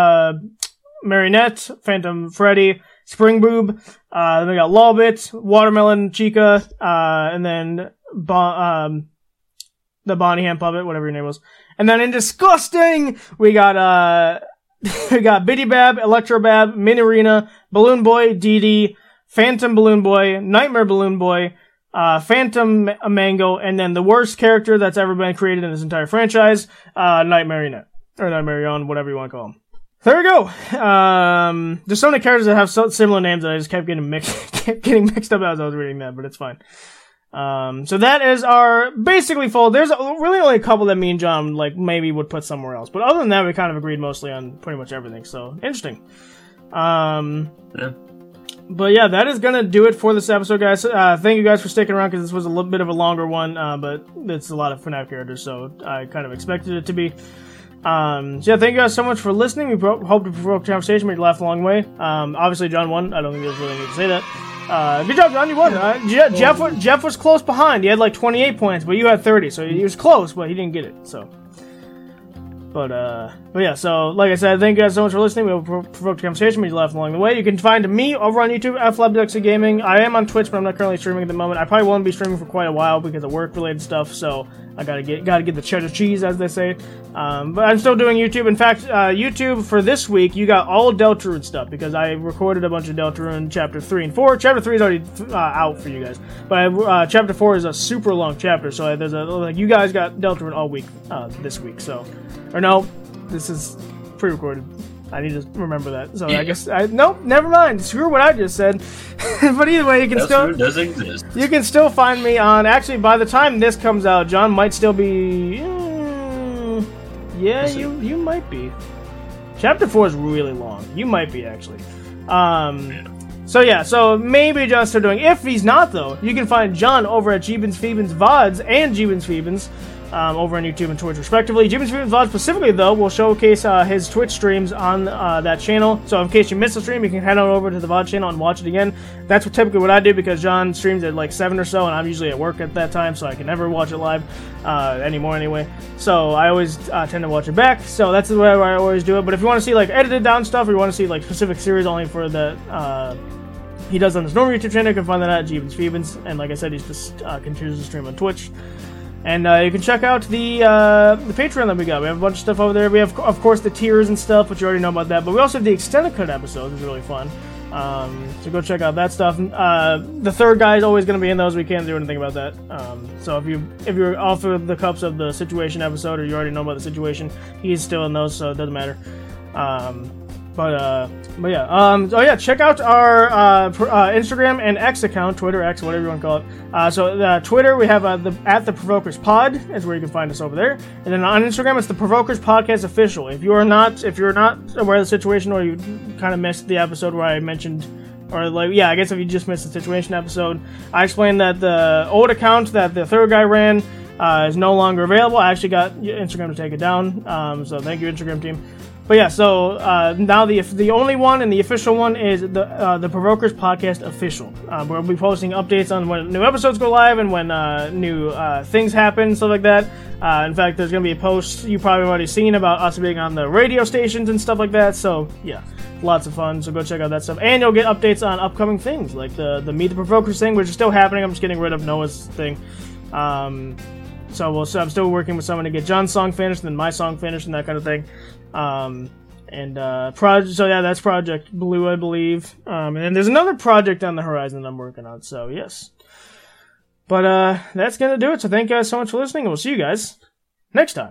Marionette, Phantom Freddy, Spring Boob, then we got Lawbit, Watermelon Chica, and then, the Bonnie Hand Puppet, whatever your name was. And then in Disgusting, we got, Biddy Bab, Electro Bab, Minirina, Balloon Boy, Dee, Phantom Balloon Boy, Nightmare Balloon Boy, Phantom Mango, and then the worst character that's ever been created in this entire franchise, Nightmarionette. Or Nightmarion, whatever you want to call him. There we go. There's so many characters that have so similar names that I just kept getting mixed up as I was reading that, but it's fine. So that is our basically full. There's really only a couple that me and John maybe would put somewhere else, but other than that, we kind of agreed mostly on pretty much everything. So interesting. Yeah. But yeah, that is gonna do it for this episode, guys. Thank you guys for sticking around because this was a little bit of a longer one, but it's a lot of FNAF characters, so I kind of expected it to be. So yeah, thank you guys so much for listening. We hope to provoke conversation, make you laugh along the way. Obviously John won. I don't think there's really need to say that. Good job, John. You won. Jeff was close behind. He had 28 points, but you had 30, so he was close, but he didn't get it. So. But yeah, so like I said, thank you guys so much for listening. We will provoke the conversation, make you laugh along the way. You can find me over on YouTube, FLabDuxy Gaming. I am on Twitch, but I'm not currently streaming at the moment. I probably won't be streaming for quite a while because of work-related stuff, so I gotta get the cheddar cheese, as they say. But I'm still doing YouTube. In fact, YouTube for this week, you got all Deltarune stuff because I recorded a bunch of Deltarune Chapter 3 and 4. Chapter 3 is already out for you guys, but Chapter 4 is a super long chapter, so there's you guys got Deltarune all week this week, so. Or no, this is pre-recorded. I need to remember that. So yeah. I guess nope, never mind. Screw what I just said. But either way, does exist. You can still find me on. Actually, by the time this comes out, John might still be. Yeah, you might be. Chapter 4 is really long. You might be actually. So maybe John's still doing. If he's not though, you can find John over at Jeebins Phoebins VODs and Jeebins Phoebins. Over on YouTube and Twitch respectively. Jeebins Phoebins VOD specifically though will showcase his Twitch streams on that channel. So in case you missed the stream, you can head on over to the VOD channel and watch it again. That's typically what I do because John streams at 7 or so, and I'm usually at work at that time, so I can never watch it live anymore anyway. So I always tend to watch it back. So that's the way I always do it. But if you want to see edited down stuff, or you want to see specific series only for the he does on his normal YouTube channel, you can find that at Jeebins Phoebins. And like I said, he's just continues to stream on Twitch. And you can check out the Patreon that we got. We have a bunch of stuff over there. We have, of course, the tiers and stuff, which you already know about that. But we also have the extended cut episodes, which is really fun. So go check out that stuff. The third guy is always going to be in those. We can't do anything about that. So if you're off of the cups of the situation episode, or you already know about the situation, he's still in those, so it doesn't matter. But yeah. Oh yeah, check out our Instagram and X account, Twitter, X, whatever you want to call it. So Twitter, we have the Provokers Pod is where you can find us over there, and then on Instagram, it's the Provokers Podcast Official. If you're not aware of the situation, or you kind of missed the episode where I mentioned, or I guess if you just missed the situation episode, I explained that the old account that the third guy ran is no longer available. I actually got Instagram to take it down. So thank you, Instagram team. But yeah, so now the only one and the official one is the Provokers Podcast Official. We'll be posting updates on when new episodes go live and when new things happen, stuff like that. In fact, there's going to be a post you probably already seen about us being on the radio stations and stuff like that. So yeah, lots of fun. So go check out that stuff, and you'll get updates on upcoming things like the Meet the Provokers thing, which is still happening. I'm just getting rid of Noah's thing. So I'm still working with someone to get John's song finished and then my song finished and that kind of thing. That's Project Blue, I believe. And then there's another project on the horizon that I'm working on, so yes. But that's gonna do it, so thank you guys so much for listening, and we'll see you guys next time.